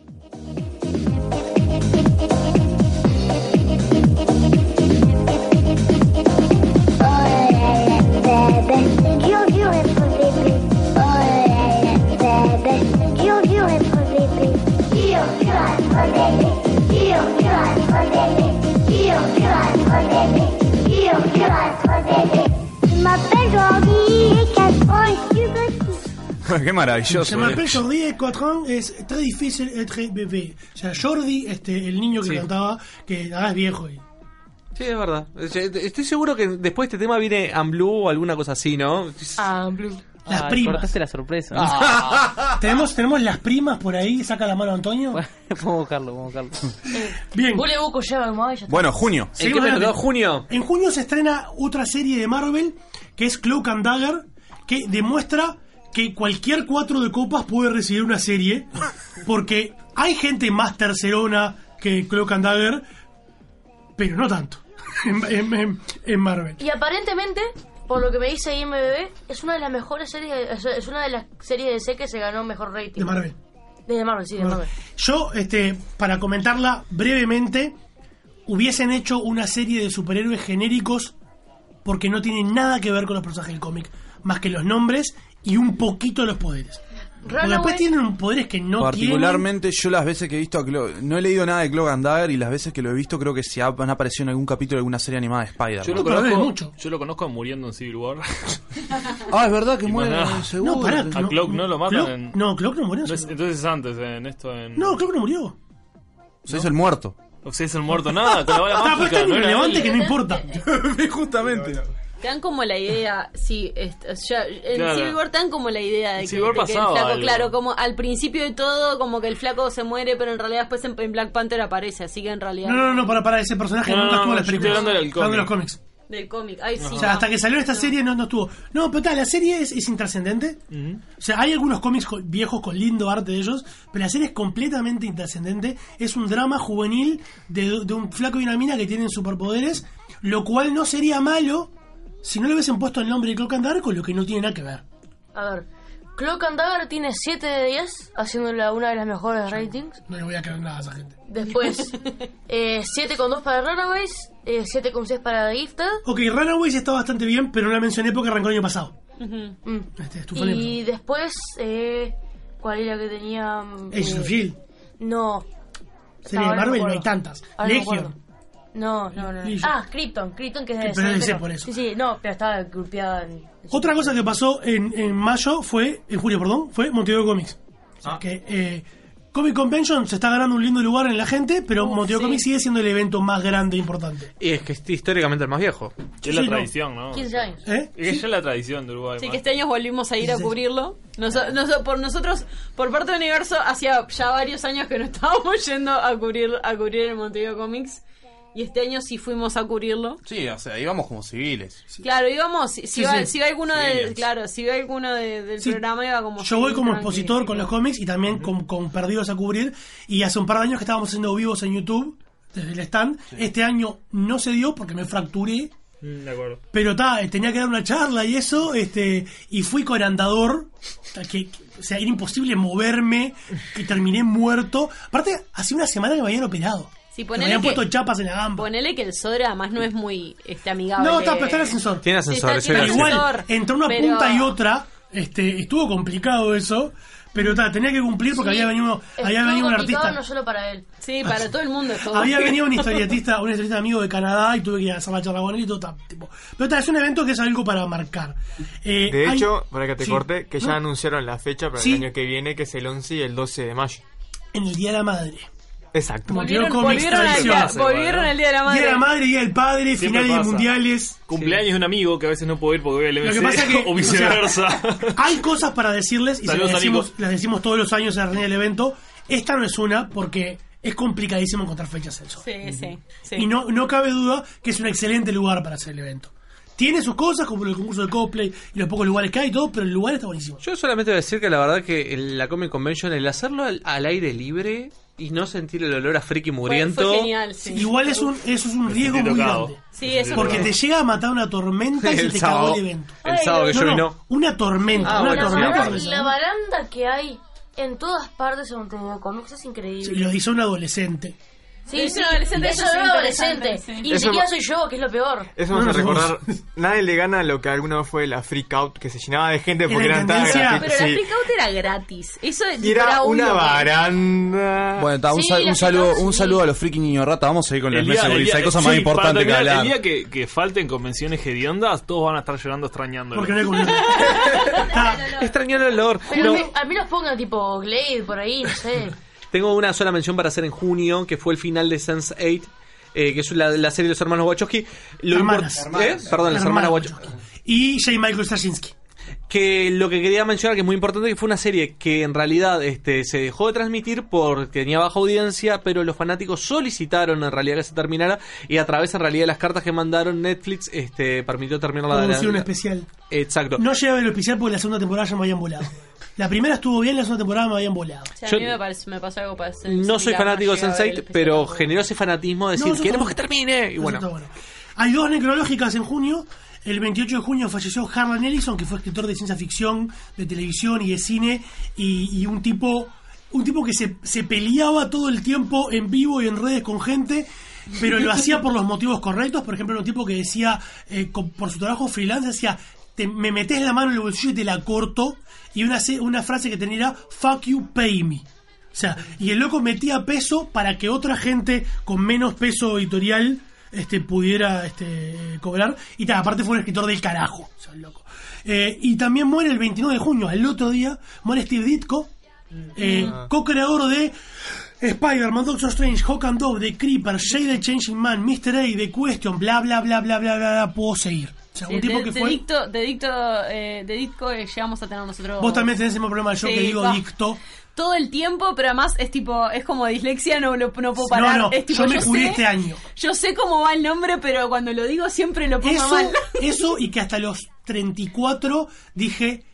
Qué maravilloso. Se m'appelle Jordi et 4 ans, es très difícil être bébé. O sea, Jordi, el niño que cantaba, que ahora es viejo. Sí, es verdad. Estoy seguro que después de este tema viene Amblue o alguna cosa así, ¿no? Amblue. Las primas. Cortaste la sorpresa. Tenemos las primas por ahí. Saca la mano Antonio. Vamos a buscarlo. Bien. Bueno, junio. ¿En qué me tocó junio? En junio se estrena otra serie de Marvel que es Cloak and Dagger, que demuestra que cualquier 4 de copas puede recibir una serie, porque hay gente más tercerona que Cloak and Dagger, pero no tanto en Marvel. Y aparentemente, por lo que me dice IMDb, es una de las mejores series, es una de las series de DC que se ganó mejor rating. De Marvel. De Marvel, sí, de Marvel. Yo, para comentarla brevemente, hubiesen hecho una serie de superhéroes genéricos porque no tienen nada que ver con los personajes del cómic, más que los nombres y un poquito los poderes. Porque después tienen poderes que no particularmente tienen. Yo las veces que he visto no he leído nada de Cloak and Dagger, y las veces que lo he visto creo que se han aparecido en algún capítulo de alguna serie animada de Spider. Yo lo conozco muriendo en Civil War. Es verdad que muere seguro. No, pará, a Cloak no lo matan. Cloak no murió. Entonces es antes en esto. No, Cloak no murió. Se hizo el muerto. O sea, es el muerto, nada, con la bala mágica. Pues tan irrelevante que no importa. Justamente. Te dan como la idea, sí, en Civil War te dan como la idea de que el flaco, claro, como al principio de todo, como que el flaco se muere, pero en realidad después en Black Panther aparece, así que en realidad... No, para ese personaje nunca estuvo en las películas. Estoy hablando de los cómics. Del cómic, ay sí. O sea, hasta que salió esta serie no estuvo. No, pero tal, la serie es intrascendente. O sea, hay algunos cómics viejos con lindo arte de ellos, pero la serie es completamente intrascendente. Es un drama juvenil de un flaco y una mina que tienen superpoderes, lo cual no sería malo si no le hubiesen puesto el nombre de Cloak and Dagger, con lo que no tiene nada que ver. A ver, Cloak and Dagger tiene 7 de 10, haciéndola una de las mejores ratings. No le voy a creer nada a esa gente. Después, 7,2 para Runaways, 7,6 para The Gifted. Ok, Runaways está bastante bien, pero no la mencioné porque arrancó el año pasado. Y después, ¿cuál era que tenía? Agents of S.H.I.E.L.D. No. Serie de Marvel no hay tantas. Legion. No. Krypton que es de pero DC por eso. Sí, no, pero estaba grupeada en... Otra cosa que pasó en julio, fue Montevideo Comics. O sea, que Comic Convention se está ganando un lindo lugar en la gente, pero Montevideo Comic sigue siendo el evento más grande e importante. Y es que es históricamente el más viejo. Es la tradición, ¿no? 15 años. Es ya la tradición de Uruguay. Sí, que este año volvimos a ir a cubrirlo. Nosotros, por parte del universo, hacía ya varios años que no estábamos yendo a cubrir el Montevideo Comics. Y este año sí fuimos a cubrirlo. Sí, o sea, íbamos como civiles. Claro, íbamos, si va alguno del programa iba como... Yo voy como expositor con los cómics y también con Perdidos a cubrir. Y hace un par de años que estábamos haciendo vivos en YouTube, desde el stand. Este año no se dio porque me fracturé. De acuerdo. Pero tenía que dar una charla y eso, y fui con andador, o sea, era imposible moverme, que terminé muerto. Aparte, hace una semana que me habían operado. Sí, me habían puesto chapas en la gamba. Ponele que el Sodre además no es muy No, amigable. pero está el ascensor. Tiene ascensor, pero igual, entre una punta y otra, estuvo complicado eso. Pero tenía que cumplir porque había venido un artista. No solo para él. Sí, para todo el mundo. Había venido un historietista amigo de Canadá y tuve que ir a hacer la charla con él y todo. Pero es un evento que es algo para marcar. De hecho, para que te corte, que ya anunciaron la fecha para el año que viene, que es el 11 y el 12 de mayo. En el Día de la Madre. Exacto. Volvieron el Día de la Madre. Día de la Madre, Día del Padre, finales de mundiales. Cumpleaños de un amigo que a veces no puede ir porque ve el MC. Lo que pasa es que, o viceversa. Hay cosas para decirles y las decimos todos los años en el evento. Esta no es una porque es complicadísimo encontrar fechas en eso. Sí. Y no cabe duda que es un excelente lugar para hacer el evento. Tiene sus cosas, como el concurso de cosplay y los pocos lugares que hay y todo, pero el lugar está buenísimo. Yo solamente voy a decir que la verdad que la Comic Convention, el hacerlo al aire libre y no sentir el olor a friki muriento. Fue genial, sí. Igual eso es un riesgo muy grande. Sí, eso porque te llega a matar una tormenta y se te cagó el evento. El sábado que yo vino. Una tormenta. La baranda que hay en todas partes de Montevideo Comics es increíble. Sí, lo hizo un adolescente. Sí, es un adolescente. Eso es un adolescente. Sí. Y ni siquiera soy yo, que es lo peor. Eso vamos a recordar. Nadie le gana lo que alguna vez fue la Freak Out, que se llenaba de gente porque eran tan Pero la Freak Out era gratis. Eso era una baranda. Bueno, un saludo a los friki niño rata. Vamos a ir con los meses. Hay cosas más importantes que hablar. El día que falten convenciones hediondas, todos van a estar llorando extrañándolo. Porque no hay extrañando el olor. Pero a mí los pongan tipo Glade por ahí, no sé. Tengo una sola mención para hacer en junio, que fue el final de Sense8, que es la serie de los hermanos Wachowski. Hermanas. Perdón, las hermanas Wachowski. Y J. Michael Straczynski. Que lo que quería mencionar, que es muy importante, que fue una serie que en realidad se dejó de transmitir porque tenía baja audiencia, pero los fanáticos solicitaron en realidad que se terminara, y a través en realidad de las cartas que mandaron, Netflix permitió terminarla. Un especial. Exacto. No llegué a ver el especial porque la segunda temporada ya me habían volado. La primera estuvo bien, la segunda temporada me habían volado. O sea, a mí me pasó algo parecido. No soy fanático de Sense8, pero generó ese fanatismo de decir, queremos que termine. Y bueno. Hay dos necrológicas en junio. El 28 de junio falleció Harlan Ellison, que fue escritor de ciencia ficción, de televisión y de cine, y un tipo que se peleaba todo el tiempo en vivo y en redes con gente, pero lo hacía por los motivos correctos. Por ejemplo, era un tipo que decía, por su trabajo freelance, decía, me metes la mano en el bolsillo y te la corto, y una frase que tenía era, fuck you, pay me. O sea, y el loco metía peso para que otra gente con menos peso editorial pudiera cobrar, y aparte fue un escritor del carajo, o sea, loco. Y también muere el 29 de junio, al otro día, muere Steve Ditko, co-creador de Spider-Man, Doctor Strange, Hawk and Dove, The Creeper, Shade the Changing Man, Mr. A, The Question, bla bla bla bla bla bla, puedo seguir. O sea, un tipo que fue... De Ditko llegamos a tener nosotros... Vos también tenés el mismo problema yo que digo Dicto. Todo el tiempo, pero además es como dislexia, no puedo parar. No, es tipo, yo me curé este año. Yo sé cómo va el nombre, pero cuando lo digo siempre lo pongo mal. Eso, y que hasta los 34 dije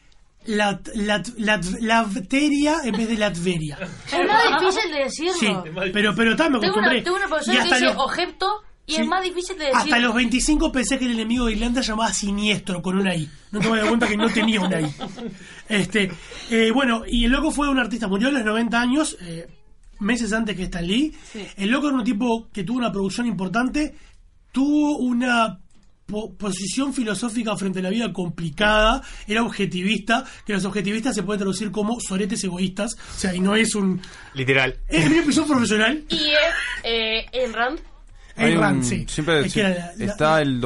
Latveria en vez de Latveria. Es más difícil de decirlo. Sí, pero me acostumbré. Tengo una profesora que dice Ojepto y es más difícil de decir. Hasta los 25 pensé que el enemigo de Irlanda llamaba Siniestro con una I. No te voy a dar cuenta que no tenía una I. Bueno, y el loco fue un artista, murió a los 90 años, meses antes que Stan Lee. Sí. El loco era un tipo que tuvo una producción importante, tuvo una posición filosófica frente a la vida complicada, era objetivista, que los objetivistas se pueden traducir como soretes egoístas, o sea, y no es un... Literal. Es una opción profesional. Y en Rand. Sí. Siempre está el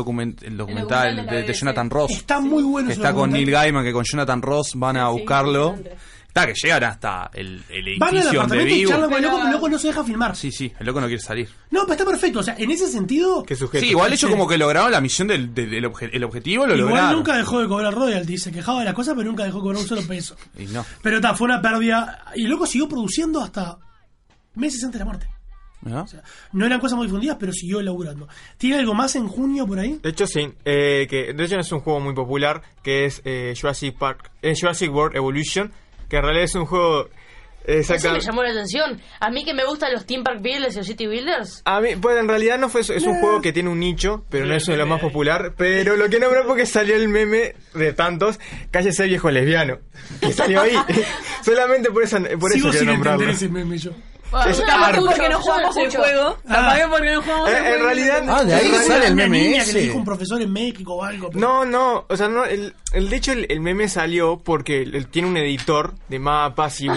documental de Jonathan Ross. Está muy bueno. Está con Neil Gaiman, que con Jonathan Ross van a buscarlo. Está, que llegan hasta el Van al edificio donde apartamento y vivo. charlan con el loco, pero el loco no se deja filmar. Sí, el loco no quiere salir. No, pero está perfecto. O sea, en ese sentido... Sí, igual ellos como que lograron la misión el objetivo, lo Igual lograron. nunca dejó de cobrar royalty. Se quejaba de las cosas, pero nunca dejó de cobrar un solo peso. Y no. Pero fue una pérdida. Y el loco siguió produciendo hasta meses antes de la muerte. ¿No? O sea, no eran cosas muy difundidas, pero siguió laburando. ¿Tiene algo más en junio por ahí? De hecho, sí. Que de hecho es un juego muy popular, que es Jurassic World Evolution, que en realidad es un juego... Eso me llamó la atención. A mí que me gustan los Team Park Builders y los City Builders. A mí, pues en realidad no fue eso. Es un juego que tiene un nicho, pero no es uno de los más popular. Pero lo que nombró porque salió el meme de tantos, cállese viejo lesbiano, que salió ahí. Solamente por eso quiero nombrarlo. Ese meme yo. Capaz que porque no jugamos el juego. Capaz que porque no jugamos el juego. En realidad... de ahí sale el meme niña ese. que le dijo un profesor en México o algo. No, o sea, no, de hecho el meme salió porque él tiene un editor de mapas y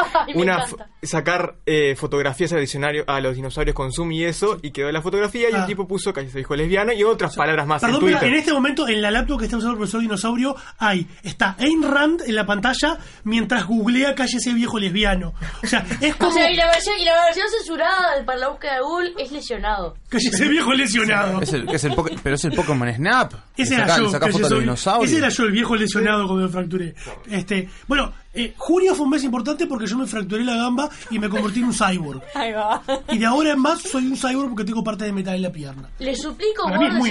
sacar fotografías a los dinosaurios con zoom y eso, y quedó la fotografía y el tipo puso que se dijo lesbiano y otras palabras más Perdón, en Twitter. pero en este momento en la laptop que está usando el profesor dinosaurio está Ayn Rand en la pantalla mientras googlea cállese viejo lesbiano. O sea, es como... O sea, y la versión censurada para la búsqueda de Google es lesionado. Cállese viejo lesionado. Pero es el Pokémon Snap. Ese Le era yo. saca fotos de dinosaurios. Ese era yo, el viejo lesionado cuando me fracturé. Bueno, junio fue un mes importante porque yo me fracturé la gamba y me convertí en un cyborg. Ahí va. Y de ahora en más soy un cyborg porque tengo parte de metal en la pierna. Le suplico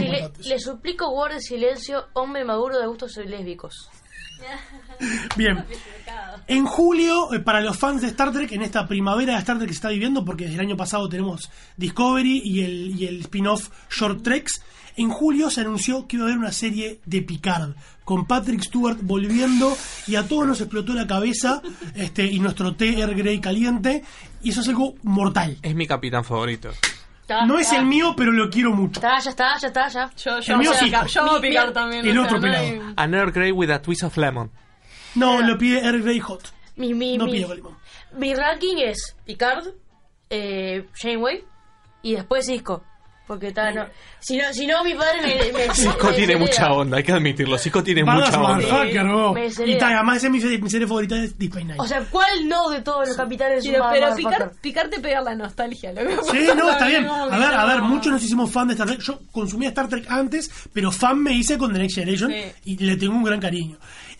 guarde silencio, hombre maduro de gustos lésbicos. Bien. En julio, para los fans de Star Trek, en esta primavera de Star Trek que se está viviendo, porque desde el año pasado tenemos Discovery y el spin-off Short Treks, en julio se anunció que iba a haber una serie de Picard, con Patrick Stewart volviendo, y a todos nos explotó la cabeza, y nuestro té Earl Grey caliente, y eso es algo mortal. Es mi capitán favorito. No es el mío, pero lo quiero mucho. Ya está. Yo El mío sí. Yo voy a picar también. El otro no pelado. hay- An Earl Grey with a twist of lemon. No, lo pide Earl Grey Hot. Mi pide con limón. Mi ranking es Picard, Janeway y después Cisco. Porque si no mi padre me Cisco tiene mucha onda, hay que admitirlo. Cisco tiene mucha onda. Y además esa es mi serie favorita de Deep Space Nine. O sea, ¿cuál no de todos los capitanes? Pero Picard te pega la nostalgia. Sí, no, está bien. A ver, muchos nos hicimos fan de Star Trek. Yo consumía Star Trek antes, pero fan me hice con The Next Generation y le tengo un gran cariño.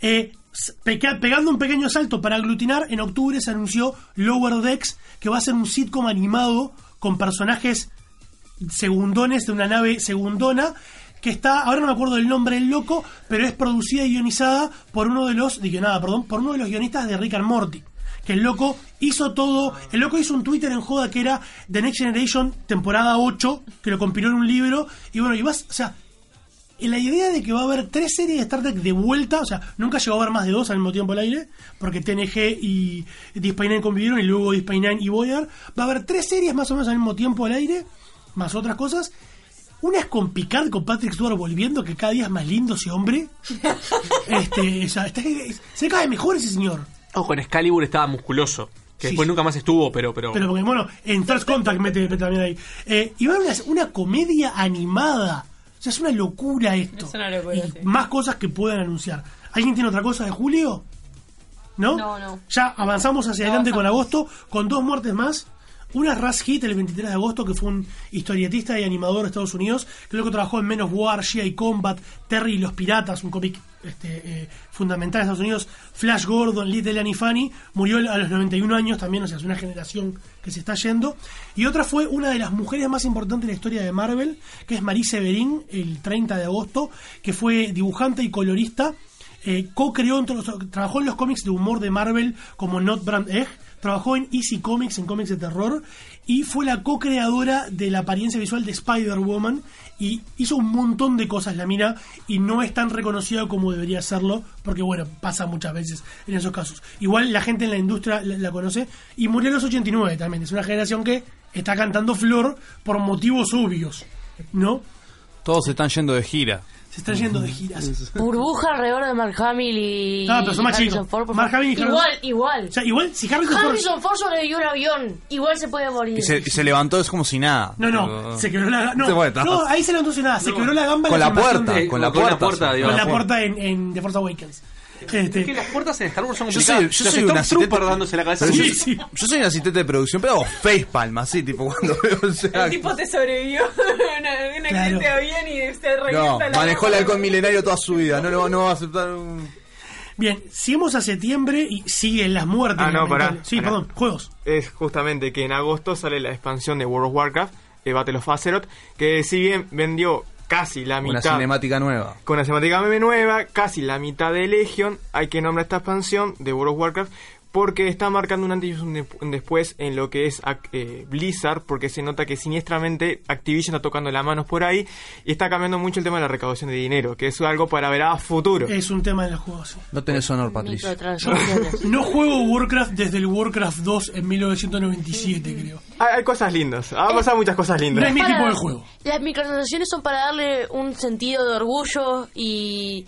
Pegando un pequeño salto para aglutinar, en octubre se anunció Lower Decks, que va a ser un sitcom animado con personajes segundones de una nave segundona, que está, ahora no me acuerdo del nombre del loco, pero es producida y guionizada por uno de los guionistas de Rick and Morty. Que el loco hizo todo, el loco hizo un Twitter en joda que era The Next Generation temporada 8, que lo compiló en un libro, y bueno, la idea de que va a haber 3 series de Star Trek de vuelta, o sea, nunca llegó a haber más de 2 al mismo tiempo al aire, porque TNG y Deep Space Nine convivieron, y luego Deep Space Nine y Voyager. Va a haber 3 series más o menos al mismo tiempo al aire, más otras cosas. Una es con Picard, con Patrick Stewart volviendo, que cada día es más lindo ese hombre. Se cae mejor ese señor. Ojo, en Excalibur estaba musculoso. Que después nunca más estuvo, pero... Pero porque, bueno, en First Contact mete también ahí. Y va a haber una comedia animada. O sea, es una locura esto. Es una locura, sí. Más cosas que puedan anunciar. ¿Alguien tiene otra cosa de julio? ¿No? No. Ya avanzamos hacia adelante con agosto, con 2 muertes más. Una es Russ Heath el 23 de agosto, que fue un historietista y animador de Estados Unidos, que luego trabajó en Men of War, G.I. Combat, Terry y los Piratas, un cómic fundamental de Estados Unidos. Flash Gordon, Little Annie Fanny, murió a los 91 años también, o sea, es una generación que se está yendo. Y otra fue una de las mujeres más importantes de la historia de Marvel, que es Marie Severin, el 30 de agosto, que fue dibujante y colorista. Trabajó en los cómics de humor de Marvel como Not Brand Egg, trabajó en Easy Comics, en cómics de terror, y fue la co-creadora de la apariencia visual de Spider-Woman, y hizo un montón de cosas la mina, y no es tan reconocida como debería serlo, porque bueno, pasa muchas veces en esos casos. Igual la gente en la industria la conoce, y murió a los 89 también. Es una generación que está cantando flor por motivos obvios, ¿no? Todos se están yendo de gira. Se están yendo de giras. Burbuja alrededor de Mark Hamill y... pero son más chicos. Mark Hamill y Igual. O sea, igual, si Harrison Ford sobrevivió un avión, igual se puede morir. Y se levantó, es como si nada. Se quebró la gamba. No, ahí se levantó sin nada. Se quebró la gamba con en la puerta. con la puerta en The Force Awakens. Es que las puertas en Star Wars son Yo complicadas. soy un Stormtrooper asistente dándose la cabeza. Yo soy un asistente de producción, pero hago facepalm así, tipo cuando veo. O sea, El tipo te sobrevivió un accidente de avión y se revienta la manejó el boca. halcón milenario toda su vida. No va a aceptar un. Bien, seguimos a septiembre y siguen las muertes. Sí, pará. perdón, juegos. Es justamente que en agosto sale la expansión de World of Warcraft, Battle of Azeroth, que si bien vendió casi la mitad... Una cinemática nueva. Con una cinemática nueva, casi la mitad de Legion, hay que nombrar esta expansión de World of Warcraft porque está marcando un antes y un después en lo que es Blizzard, porque se nota que siniestramente Activision está tocando las manos por ahí y está cambiando mucho el tema de la recaudación de dinero, que es algo para ver a futuro. Es un tema de los juegos. Sí. No tenés honor, Patricio. No juego Warcraft desde el Warcraft 2 en 1997, creo. Hay cosas lindas, han pasado muchas cosas lindas. No es mi tipo de juego. Las microtransacciones son para darle un sentido de orgullo y...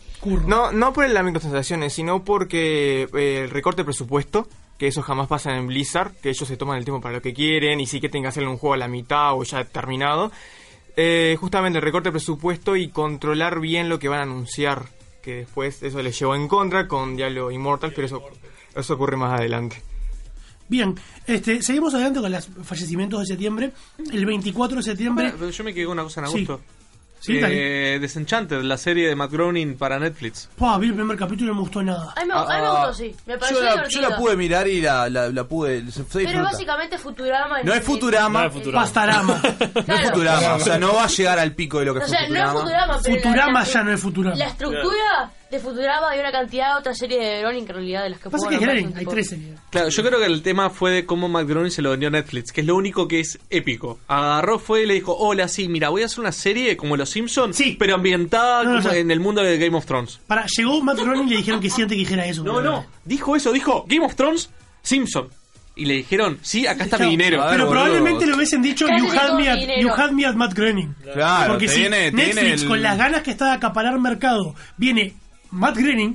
No por las microtransacciones, sino porque el recorte de presupuesto, que eso jamás pasa en Blizzard, que ellos se toman el tiempo para lo que quieren y sí que tengan que hacerle un juego a la mitad o ya terminado. Justamente el recorte de presupuesto y controlar bien lo que van a anunciar, que después eso les llevó en contra con Diablo Immortal, pero eso ocurre más adelante. Bien, seguimos adelante con los fallecimientos de septiembre. El 24 de septiembre... Pero yo me quedé con una cosa en agosto. Sí, Desenchanted, la serie de Matt Groening para Netflix. Vi el primer capítulo y no me gustó nada. A mí me gustó, sí. Me pareció yo la pude mirar y la pude. Pero básicamente Futurama. No es Futurama. Pastarama. No es Futurama. O sea, no va a llegar al pico de lo que fue Futurama. No es Futurama, pero Futurama ya no es Futurama. La estructura de Futurama y una cantidad de otras series de Groening que en realidad de las que pasa que hay 3 series. Claro, yo creo que el tema fue de cómo Matt Groening se lo vendió a Netflix, que es lo único que es épico. Agarró, fue y le dijo, hola, sí, mira, voy a hacer una serie como Los Simpsons, pero ambientada como en el mundo de Game of Thrones. Llegó Matt Groening y le dijeron que sí antes que dijera eso. No, dijo Game of Thrones, Simpson. Y le dijeron, sí, acá está mi dinero. Pero probablemente lo hubiesen dicho, you had me at Matt Groening. Claro, porque si Netflix, con las ganas que está de acaparar mercado, viene Matt Groening,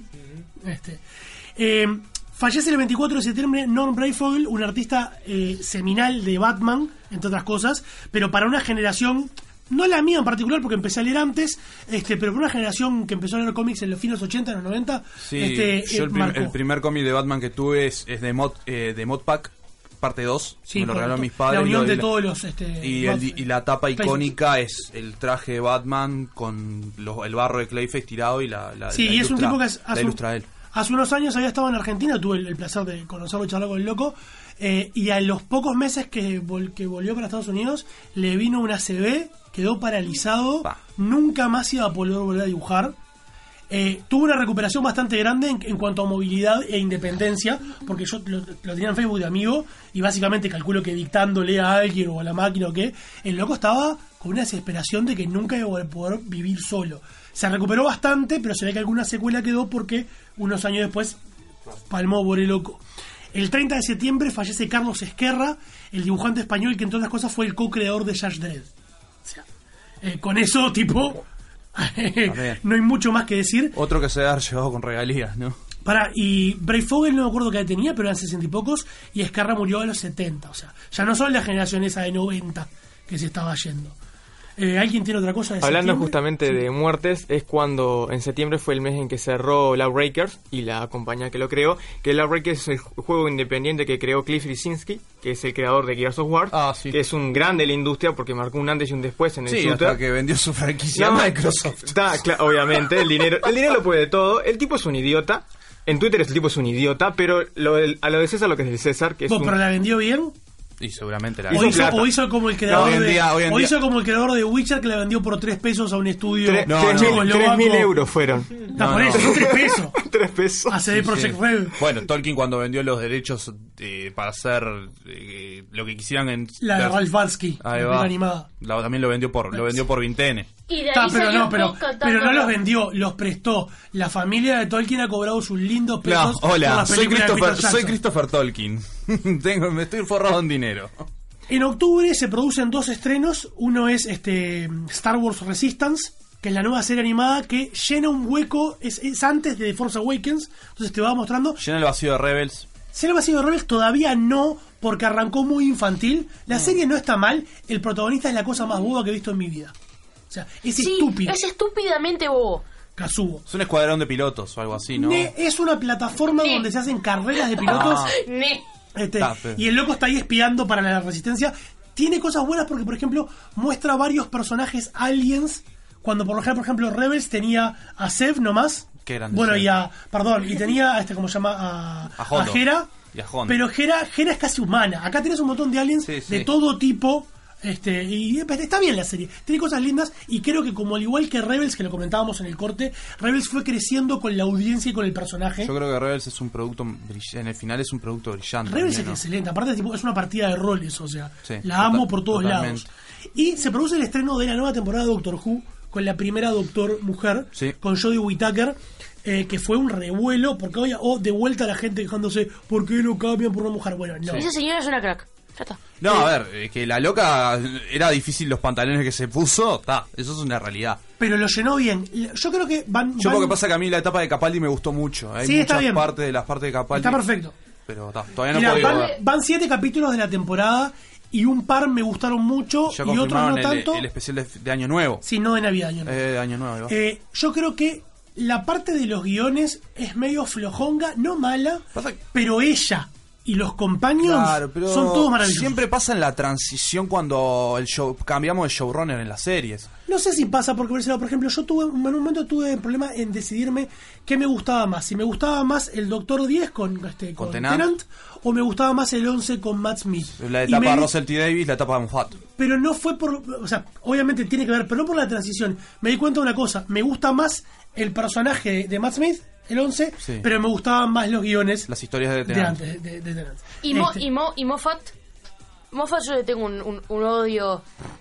fallece el 24 de septiembre Norm Brayfogle, un artista seminal de Batman, entre otras cosas, pero para una generación, no la mía en particular porque empecé a leer antes, pero para una generación que empezó a leer cómics en los fines 80, en los 90, yo el primer cómic de Batman que tuve es de Modpack, parte 2, me lo regalaron mis padres. La unión de todos los... y la tapa icónica es el traje de Batman con el barro de Clayface tirado y la y es un tipo que ilustra él. Hace unos años había estado en Argentina, tuve el placer de conocerlo y charlar con el loco, y a los pocos meses que volvió para Estados Unidos, le vino una ACV, quedó paralizado, nunca más iba a poder volver a dibujar. Tuvo una recuperación bastante grande en cuanto a movilidad e independencia, porque yo lo tenía en Facebook de amigo y básicamente calculo que dictándole a alguien o a la máquina o qué, el loco estaba con una desesperación de que nunca iba a poder vivir solo. Se recuperó bastante, pero se ve que alguna secuela quedó porque unos años después palmó por el loco. El 30 de septiembre fallece Carlos Ezquerra, el dibujante español que entre otras cosas fue el co-creador de Judge Dredd. O sea, con eso tipo... no hay mucho más que decir. Otro que se debe haber llevado con regalías, ¿no? Y Brayfogle no me acuerdo qué edad tenía, pero eran 60 y pocos, y Ezquerra murió a los 70, o sea, ya no son la generación esa de 90 que se estaba yendo. ¿Alguien tiene otra cosa de Hablando septiembre? justamente de muertes, es cuando en septiembre fue el mes en que cerró Lawbreakers y la compañía que lo creó, que Lawbreakers es el juego independiente que creó Cliff Bleszinski, que es el creador de Gears of War, que es un grande de la industria porque marcó un antes y un después en el shooter. Hasta que vendió su franquicia a Microsoft. Obviamente, el dinero lo puede todo. El tipo es un idiota. En Twitter el tipo es un idiota, pero a lo de César lo que es del César, que es ¿Pero la vendió bien? Y seguramente la hizo como el creador hizo como el creador de Witcher, que le vendió por 3 pesos a un estudio. 3.000 euros fueron. Por eso, son 3 pesos. 3 pesos. A CD Projekt Red. Bueno, Tolkien cuando vendió los derechos para hacer lo que quisieran en la de Ralph Barsky, la animada. También lo vendió por Vintene. Pero no los vendió, los prestó. La familia de Tolkien ha cobrado sus lindos pesos. Hola, soy Christopher Tolkien. Me estoy forrado en dinero. En octubre se producen 2 estrenos. Uno es Star Wars Resistance, que es la nueva serie animada que llena un hueco, es antes de The Force Awakens, entonces te va mostrando. Llena el vacío de Rebels. Llena el vacío de Rebels todavía no, porque arrancó muy infantil. La serie no está mal, el protagonista es la cosa más boba que he visto en mi vida. O sea, es estúpido. Es estúpidamente bobo. Kazuo. Es un escuadrón de pilotos o algo así, ¿no? Es una plataforma donde se hacen carreras de pilotos. Y el loco está ahí espiando para la resistencia. Tiene cosas buenas porque, por ejemplo, muestra varios personajes aliens. Cuando, por ejemplo, Rebels tenía a Zev nomás. Qué grande. Bueno, y tenía ¿cómo se llama? A Hera. Pero Hera es casi humana. Acá tenés un montón de aliens de todo tipo. Y está bien la serie, tiene cosas lindas y creo que como al igual que Rebels, que lo comentábamos en el corte, Rebels fue creciendo con la audiencia y con el personaje. Yo creo que Rebels es un producto en el final es un producto brillante. Rebels es excelente, aparte es una partida de roles, o sea, la amo por todos lados. Y se produce el estreno de la nueva temporada de Doctor Who con la primera Doctor Mujer, con Jodie Whittaker. Que fue un revuelo porque hoy de vuelta la gente quejándose ¿por qué lo cambian por una mujer? Bueno, no. Esa señora es una crack. No, a ver, que la loca era difícil los pantalones que se puso, eso es una realidad. Pero lo llenó bien. Yo creo que porque pasa que a mí la etapa de Capaldi me gustó mucho. Hay muchas partes de las partes de Capaldi. Está perfecto. Pero todavía no puedo. Van 7 capítulos de la temporada y un par me gustaron mucho ya y otros no tanto. El especial de Año Nuevo. Sí, no de Navidad, Año Nuevo. Yo creo que la parte de los guiones es medio flojonga, no mala, pero ella y los compañeros son todos maravillosos. Siempre pasa en la transición cuando cambiamos de showrunner en las series. No sé si pasa porque, por ejemplo, yo en un momento tuve problema en decidirme qué me gustaba más. Si me gustaba más el Doctor 10 con Tennant o me gustaba más el 11 con Matt Smith. La etapa de Russell T. Davies, la etapa de Moffat. Pero no fue o sea, obviamente tiene que ver, pero no por la transición. Me di cuenta de una cosa, me gusta más el personaje de Matt Smith, el 11, pero me gustaban más los guiones. Las historias de Tennant. De Tennant. Y Moffat yo le tengo un odio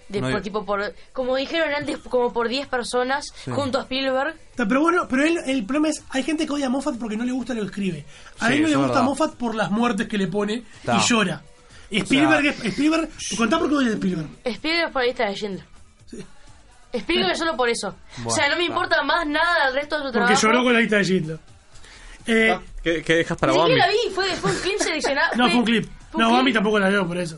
como dijeron antes, como por 10 personas junto a Spielberg. Pero bueno, el problema es, hay gente que odia a Moffat porque no le gusta lo que escribe. A él no le gusta a Moffat por las muertes que le pone y llora. Y Spielberg, contá por qué odias a Spielberg. Spielberg por la lista de Schindler. Spielberg solo por eso. Bueno, o sea, no me importa más nada del resto de su trabajo. Porque lloró con la lista de Schindler. ¿Qué dejas para Bambi? Bambi? La vi, fue un clip seleccionado. No, fue un clip. Bambi tampoco la veo por eso.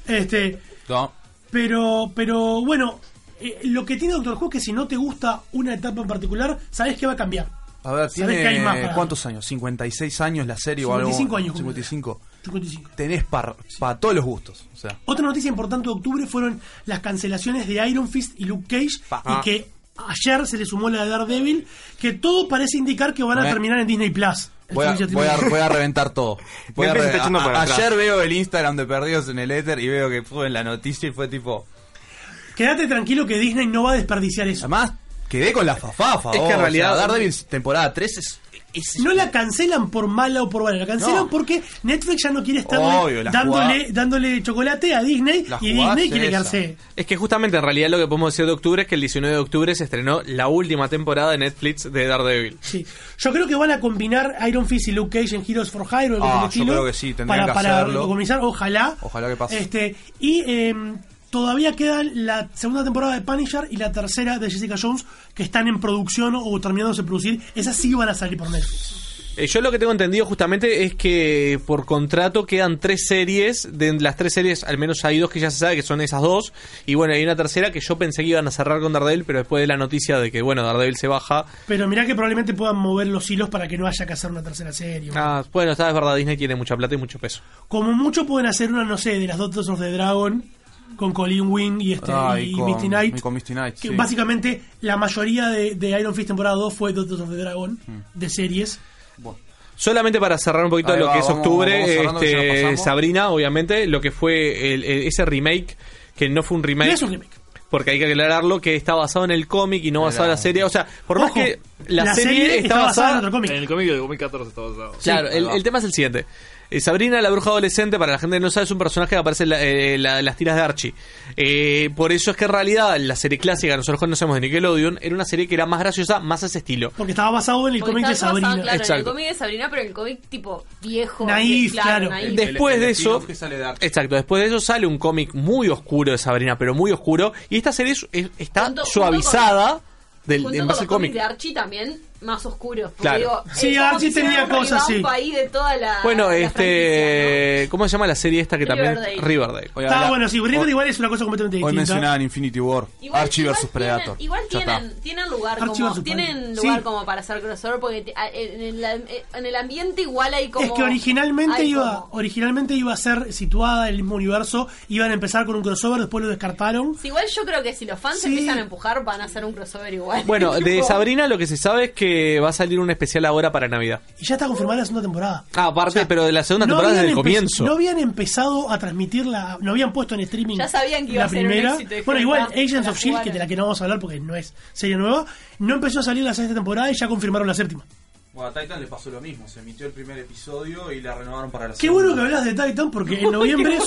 No. Pero bueno, lo que tiene Doctor Who es que si no te gusta una etapa en particular, sabes que va a cambiar. A ver, tiene ¿cuántos años? 56 años la serie 55 o algo. Años. 55. Tenés para todos los gustos. O sea. Otra noticia importante de octubre fueron las cancelaciones de Iron Fist y Luke Cage y que ayer se le sumó la de Daredevil, que todo parece indicar que van a terminar en Disney Plus. Voy a reventar todo. Ayer veo el Instagram de Perdidos en el Éter y veo que fue en la noticia y fue tipo... Quédate tranquilo que Disney no va a desperdiciar eso. Además, quedé con la fafafa. Es que en realidad Daredevil temporada 3 es no la cancelan por mala o por buena, la cancelan porque Netflix ya no quiere estar dándole chocolate a Disney y Disney quiere quedarse. Es que justamente en realidad lo que podemos decir de octubre es que el 19 de octubre se estrenó la última temporada de Netflix de Daredevil. Sí, yo creo que van a combinar Iron Fist y Luke Cage en Heroes for Hire yo creo que sí, tendrían que hacerlo. Comenzar, ojalá que pase. Todavía quedan la segunda temporada de Punisher y la tercera de Jessica Jones que están en producción o terminándose de producir. Esas sí van a salir por Netflix. Yo lo que tengo entendido justamente es que por contrato quedan 3 series. De las 3 series al menos hay 2 que ya se sabe que son esas 2. Y bueno, hay una tercera que yo pensé que iban a cerrar con Daredevil, pero después de la noticia de que bueno, Daredevil se baja. Pero mirá que probablemente puedan mover los hilos para que no haya que hacer una tercera serie. Bueno, esta es verdad, Disney tiene mucha plata y mucho peso. Como mucho pueden hacer una, no sé, de las Daughters of the Dragon con Colleen Wing y Misty Knight. Y con Misty Knight, que básicamente la mayoría de Iron Fist temporada 2 fue Daughters of the Dragon de series. Bueno. Solamente para cerrar un poquito lo que es octubre, Sabrina, obviamente, lo que fue ese remake, que no fue un remake. No es un remake. Porque hay que aclararlo que está basado en el cómic y no basado en la serie. O sea, por más que la serie está basada en otro cómic. En el cómic de 2014 está basado. Claro, el tema es el siguiente. Sabrina, la bruja adolescente, para la gente que no sabe, es un personaje que aparece en las tiras de Archie. Por eso es que en realidad la serie clásica que nosotros conocemos de Nickelodeon era una serie que era más graciosa, más a ese estilo. Porque estaba basado en el cómic de Sabrina. Claro, exacto. En el cómic de Sabrina, pero el cómic tipo viejo. Naif, claro. Naif. Después de eso, después de eso sale un cómic muy oscuro de Sabrina, pero muy oscuro. Y esta serie está suavizada. En base al cómic de Archie también más oscuros. Porque Claro. digo, Sí, como Archie que hicieron tenía un cosas, revamp sí. ahí de toda la. Bueno, la franquicia, ¿cómo se llama la serie esta que también? Riverdale. Riverdale. Está bueno, sí, Riverdale igual es una cosa completamente Hoy distinta. mencionaban Infinity War, Igual- Archie igual vs Predator. Igual Ya está. tienen lugar Archie como versus tienen Predator. lugar Sí. como para hacer crossover porque en el ambiente igual hay como Es que originalmente hay originalmente iba a ser situada en el mismo universo, iban a empezar con un crossover, después lo descartaron. Sí, igual yo creo que si los fans empiezan a empujar van a hacer un crossover igual. Bueno, de Tipo, Sabrina lo que se sabe es que va a salir un especial ahora para Navidad. Y ya está confirmada la segunda temporada. Ah, aparte, pero de la segunda No temporada desde el habían comienzo. No habían empezado a transmitirla, no habían puesto en streaming Ya sabían que iba la a ser un primera. éxito, Bueno, dijeron, igual "Va, Agents para of S.H.I.E.L.D., jugar". de la que no vamos a hablar porque no es serie nueva, no empezó a salir la sexta temporada y ya confirmaron la séptima. Bueno, a Titan le pasó lo mismo, se emitió el primer episodio y la renovaron para la Qué bueno que hablas de Titan porque en noviembre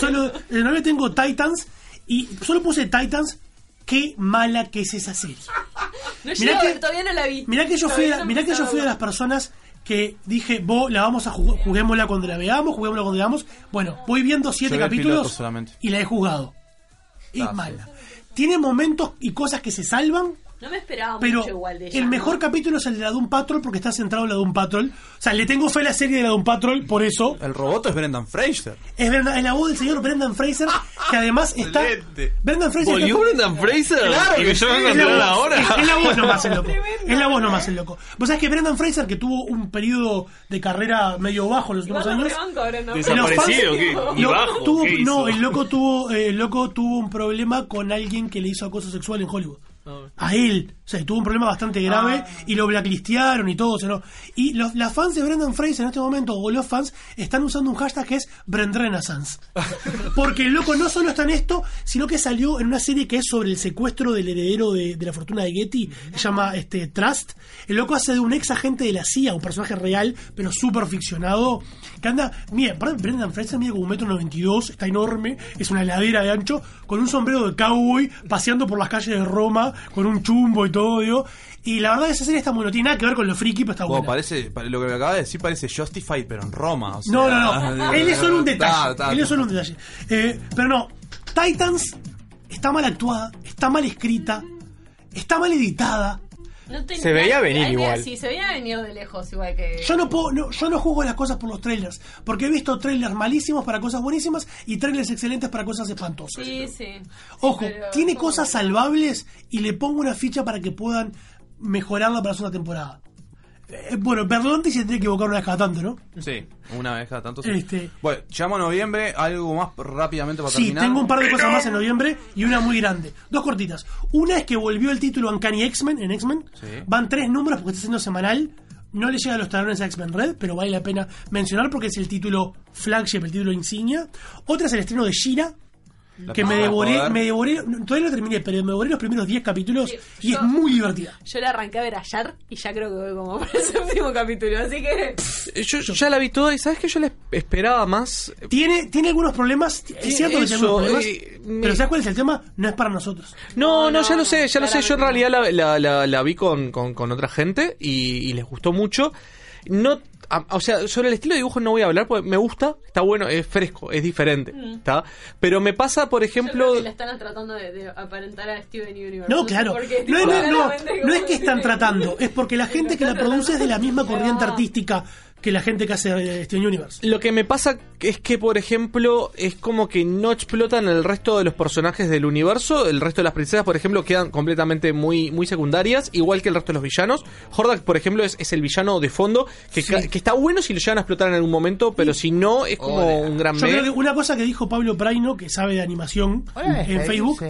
tengo Titans y solo puse Titans. Qué mala que es esa serie. No Mirá llego, que- todavía no la vi. Mirá que yo fui Todavía no empecé a de verla. las personas que dije, la vamos a juguémosla cuando la veamos, juguémosla cuando la veamos. Bueno, voy viendo 7 Yo vi el piloto capítulos solamente. y la he jugado. Es Ah, mala. Tiene momentos y cosas que se salvan, No me esperaba pero mucho igual de ella. el mejor capítulo es el de la Doom Patrol porque está centrado en la Doom Patrol. O sea, le tengo fe a la serie de la Doom Patrol por eso. El robot es Brendan Fraser. Es la voz del señor Brendan Fraser, que además está... Brendan Fraser ¿Volvió Brendan Fraser? Claro Y que yo sí, vengo a es la enterar voz, ahora. Es la voz nomás el loco. Es la voz nomás el loco. Vos sabés que Brendan Fraser, que tuvo un periodo de carrera medio bajo en los últimos años... ¿Desaparecido? ¿Qué? ¿Y bajo? Tuvo, ¿Qué no, hizo? el loco tuvo un problema con alguien que le hizo acoso sexual en Hollywood. A él, o sea, tuvo un problema bastante grave y lo blacklistearon y todo, o sea, ¿no? Y las fans de Brendan Fraser en este momento, o los fans, están usando un hashtag que es Brendrenaissance. Porque el loco no solo está en esto, sino que salió en una serie que es sobre el secuestro del heredero de la fortuna de Getty, se llama Trust. El loco hace de un ex agente de la CIA, un personaje real, pero súper ficcionado, que anda, mira, Brendan Fraser mide como 1,92 m, está enorme, es una heladera de ancho, con un sombrero de cowboy, paseando por las calles de Roma, con un chumbo y todo, digo. Y la verdad que esa serie está muy, no tiene nada que ver con lo friki, pero está Bueno, buena. lo que me acaba de decir parece Justified, pero en Roma. O sea, No. Él es solo un detalle. Está. Él es solo un detalle. Pero no. Titans está mal actuada, está mal escrita, está mal editada. No tenía- Se veía venir la idea- igual. Sí, se veía venir de lejos igual que... Yo no juzgo las cosas por los trailers, porque he visto trailers malísimos para cosas buenísimas y trailers excelentes para cosas espantosas. Sí. Ojo, pero tiene como- cosas salvables y le pongo una ficha para que puedan mejorarla para la segunda temporada. Bueno, Berlanti se tiene que equivocar una vez cada tanto, ¿no? Sí, una vez cada tanto. Sí. Este- Bueno, llamo a noviembre, algo más rápidamente para Sí, terminar. tengo un par de cosas más en noviembre y una muy grande. Dos cortitas. Una es que volvió el título Uncanny X-Men en X-Men. Sí. Van 3 números porque está siendo semanal. No le llega a los talones a X-Men Red, pero vale la pena mencionar porque es el título flagship, el título insignia. Otra es el estreno de She-Ra, que me devoré, todavía no terminé, pero me devoré los primeros 10 capítulos y es muy divertida. Yo la arranqué a ver ayer y ya creo que voy como para el último capítulo, así que... Yo ya la vi toda y ¿sabes que yo la esperaba más? Tiene algunos problemas, es cierto que tiene algunos problemas, pero ¿sabes cuál es el tema? No es para nosotros. No, ya lo sé. Yo en realidad la vi con otra gente y les gustó mucho. No, o sea, sobre el estilo de dibujo no voy a hablar porque me gusta, está bueno, es fresco, es diferente, ¿está? Pero me pasa, por Yo ejemplo... creo que la están tratando de aparentar a Steven Universe. No, sé claro. por qué, No tipo, es claramente que están tratando, es porque la gente que la produce es de la misma corriente artística que la gente que hace Steven Universe. Lo que me pasa es que, por ejemplo, es como que no explotan el resto de los personajes del universo. El resto de las princesas, por ejemplo, quedan completamente muy secundarias, igual que el resto de los villanos. Hordak, por ejemplo, es el villano de fondo, que está bueno si lo llegan a explotar en algún momento, pero si no, es como un gran Yo creo que una cosa que dijo Pablo Praino, que sabe de animación en Facebook,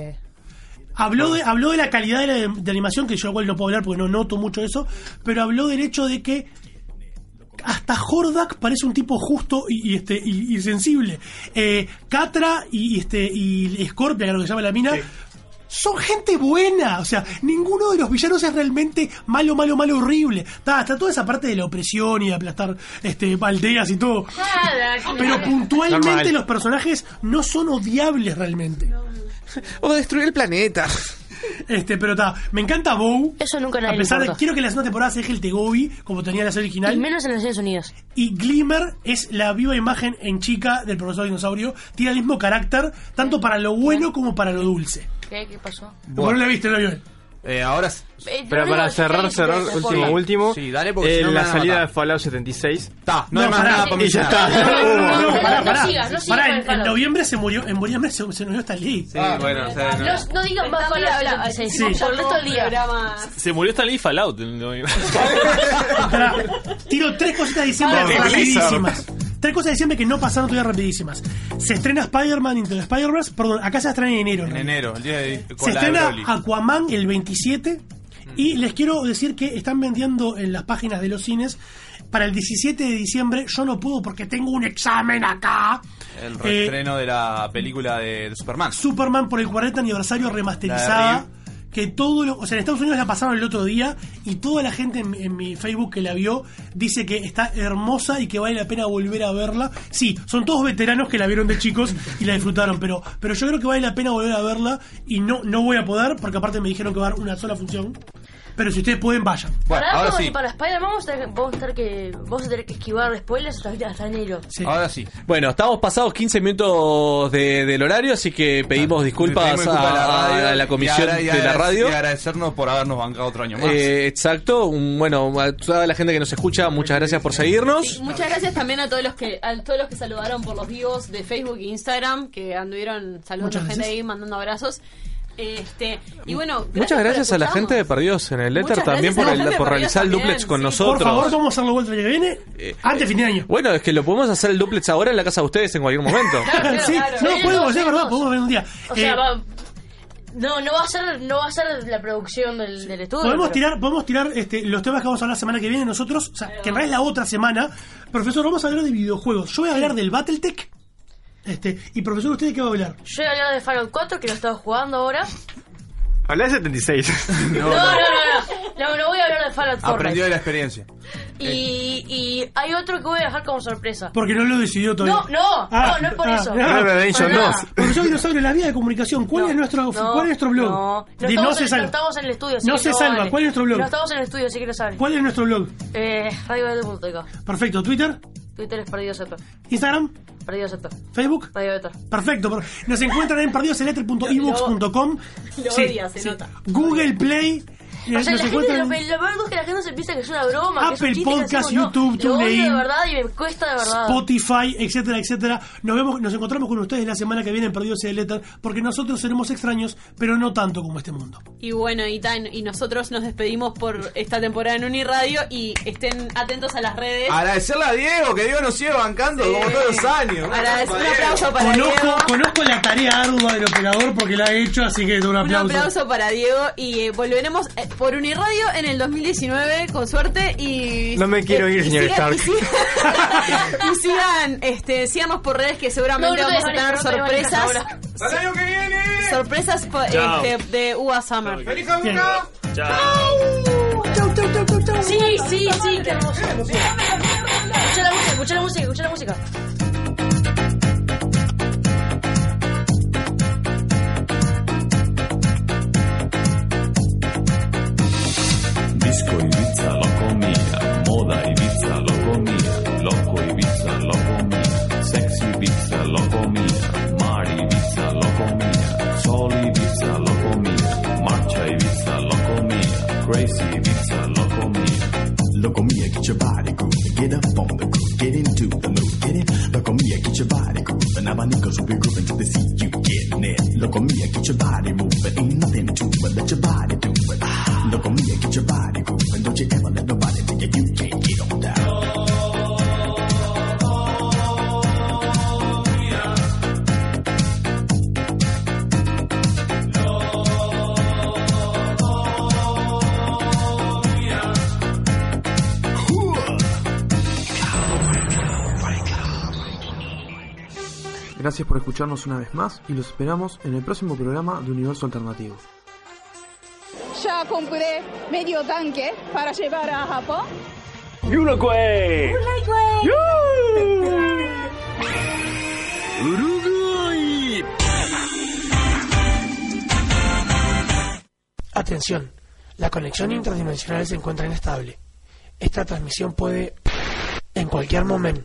habló de la calidad de animación, que yo igual no puedo hablar porque no noto mucho eso, pero habló del hecho de que hasta Hordak parece un tipo justo y sensible. Catra y Scorpia, que es lo que se llama la mina, son gente buena. O sea, ninguno de los villanos es realmente malo, horrible. Está toda esa parte de la opresión y de aplastar aldeas y todo. Pero puntualmente Normal. los personajes no son odiables realmente. O destruir el planeta. Pero me encanta Bow. Eso nunca A nadie le pesar de importa. quiero que la segunda temporada se deje el Tegobi, como tenía la serie original. Y menos en las Naciones Unidas. Y Glimmer es la viva imagen en chica del profesor Dinosaurio. Tiene el mismo carácter, tanto para lo bueno como para lo dulce. ¿Qué pasó? Vos no la viste, no la vio él. Ahora Pero para cerrar, último. Sí, dale, porque si no me la van a salida matar. de Fallout 76. No hay más nada para Y ya está. Pará, en noviembre se murió. En noviembre se murió Stan Lee. Sí, bueno, o sea, No digan más Fallout 76, por el resto del día. Se murió Stan Lee Fallout. Pará, tiro 3 cositas de diciembre rapidísimas. 3 cosas de diciembre que no pasaron todavía rapidísimas. Se estrena Spider-Man Into the Spider-Verse. Perdón, acá se estrena en enero. En enero, el día de Se estrena Aquaman el 27. Y les quiero decir que están vendiendo en las páginas de los cines para el 17 de diciembre. Yo no puedo porque tengo un examen acá. El reestreno de la película de Superman. Superman por el 40 aniversario remasterizada. Que todo o sea, en Estados Unidos la pasaron el otro día y toda la gente en mi Facebook que la vio dice que está hermosa y que vale la pena volver a verla. Sí, son todos veteranos que la vieron de chicos y la disfrutaron, pero yo creo que vale la pena volver a verla y no voy a poder porque aparte me dijeron que va a haber una sola función. Pero si ustedes pueden, vayan. Bueno, ahora sí. Para Spider-Man vamos a tener que esquivar spoilers hasta enero. Sí. Ahora sí. Bueno, estamos pasados 15 minutos del horario, así que pedimos disculpas a la comisión de la radio. Y agradecernos por habernos bancado otro año más. Exacto. Bueno, a toda la gente que nos escucha, muchas gracias por seguirnos. Sí, muchas gracias también a todos los que saludaron por los vivos de Facebook e Instagram, que anduvieron saludando a gente ahí, mandando abrazos. Y bueno, muchas gracias a la gente de Perdidos en el Éter también por realizar el duplex con nosotros. Por favor, vamos a hacerlo vuelta el año que viene, antes de fin de año. Bueno, es que lo podemos hacer el duplex ahora en la casa de ustedes en cualquier momento. Podemos, es verdad, podemos ver un día. O sea, no va a ser la producción del estudio. Podemos tirar los temas que vamos a hablar la semana que viene nosotros, o sea, que en realidad es la otra semana. Profesor, vamos a hablar de videojuegos. Yo voy a hablar del Battletech. Y profesor, ¿usted de qué va a hablar? Yo voy a hablar de Fallout 4, que lo estaba jugando ahora. Hablé de 76. No voy a hablar de Fallout 4. Aprendió de la experiencia. Y hay otro que voy a dejar como sorpresa. Porque no lo decidió todavía. No es por eso. Profesor Dinosaurio, la vía de comunicación. ¿Cuál es nuestro blog? No estamos en el estudio. No se salva. ¿Cuál es nuestro blog? No estamos en el estudio, así que lo saben. ¿Cuál es nuestro blog? RadioBeta.tk. Perfecto. ¿Twitter? Twitter es Perdidos Éter. ¿Instagram? Perdidos Éter. ¿Facebook? Radio Éter. Perfecto. Nos encuentran en perdidoseléter.ebooks.com. Se nota. Google Play. O sea, lo peor es que la gente se piensa que es una broma. Apple Podcast, YouTube, TuneIn. De verdad y me cuesta de verdad. Spotify, etcétera, etcétera. Nos encontramos con ustedes la semana que viene en Perdidos en el Éter, porque nosotros seremos extraños, pero no tanto como este mundo. Y bueno, y nosotros nos despedimos por esta temporada en Uniradio y estén atentos a las redes. Agradecerle a Diego, que Diego nos sigue bancando como todos los años. Un aplauso para Diego. Conozco la tarea ardua del operador porque la ha hecho, así que un aplauso. Un aplauso para Diego y volveremos por Uniradio en el 2019 con suerte y no me quiero ir, señor Stark. Y síganos por redes que seguramente vamos a tener sorpresas. ¡Hasta el año que viene! Sorpresas de UA Summer. ¡Feliz Hanukkah! ¡Chao! Sí, qué hermoso. Escucha la música. Disco Ibiza, loco mía. Moda Ibiza, loco mía. Loco Ibiza, loco mía. Sexy Ibiza, loco mía. Mar Ibiza, loco mía. Sol Ibiza, loco mía. Marcha Ibiza, loco mía. Crazy Ibiza, loco mía. Loco mía, get your body grooving. Get up on the groove. Get into the mood. Get it. Loco mía, get your body grooving. Abanicos will be grooving till they see you getting it. Loco mía, get your body moving. Ain't nothing to it. Let your body do it. Loco mía, get your body grooving. Don't you ever let nobody tell you you can't get on down. Gracias por escucharnos una vez más y los esperamos en el próximo programa de Universo Alternativo. Ya compré medio tanque para llevar a Japón. ¡Uruguay! ¡Uruguay! Atención, la conexión interdimensional se encuentra inestable. Esta transmisión puede en cualquier momento.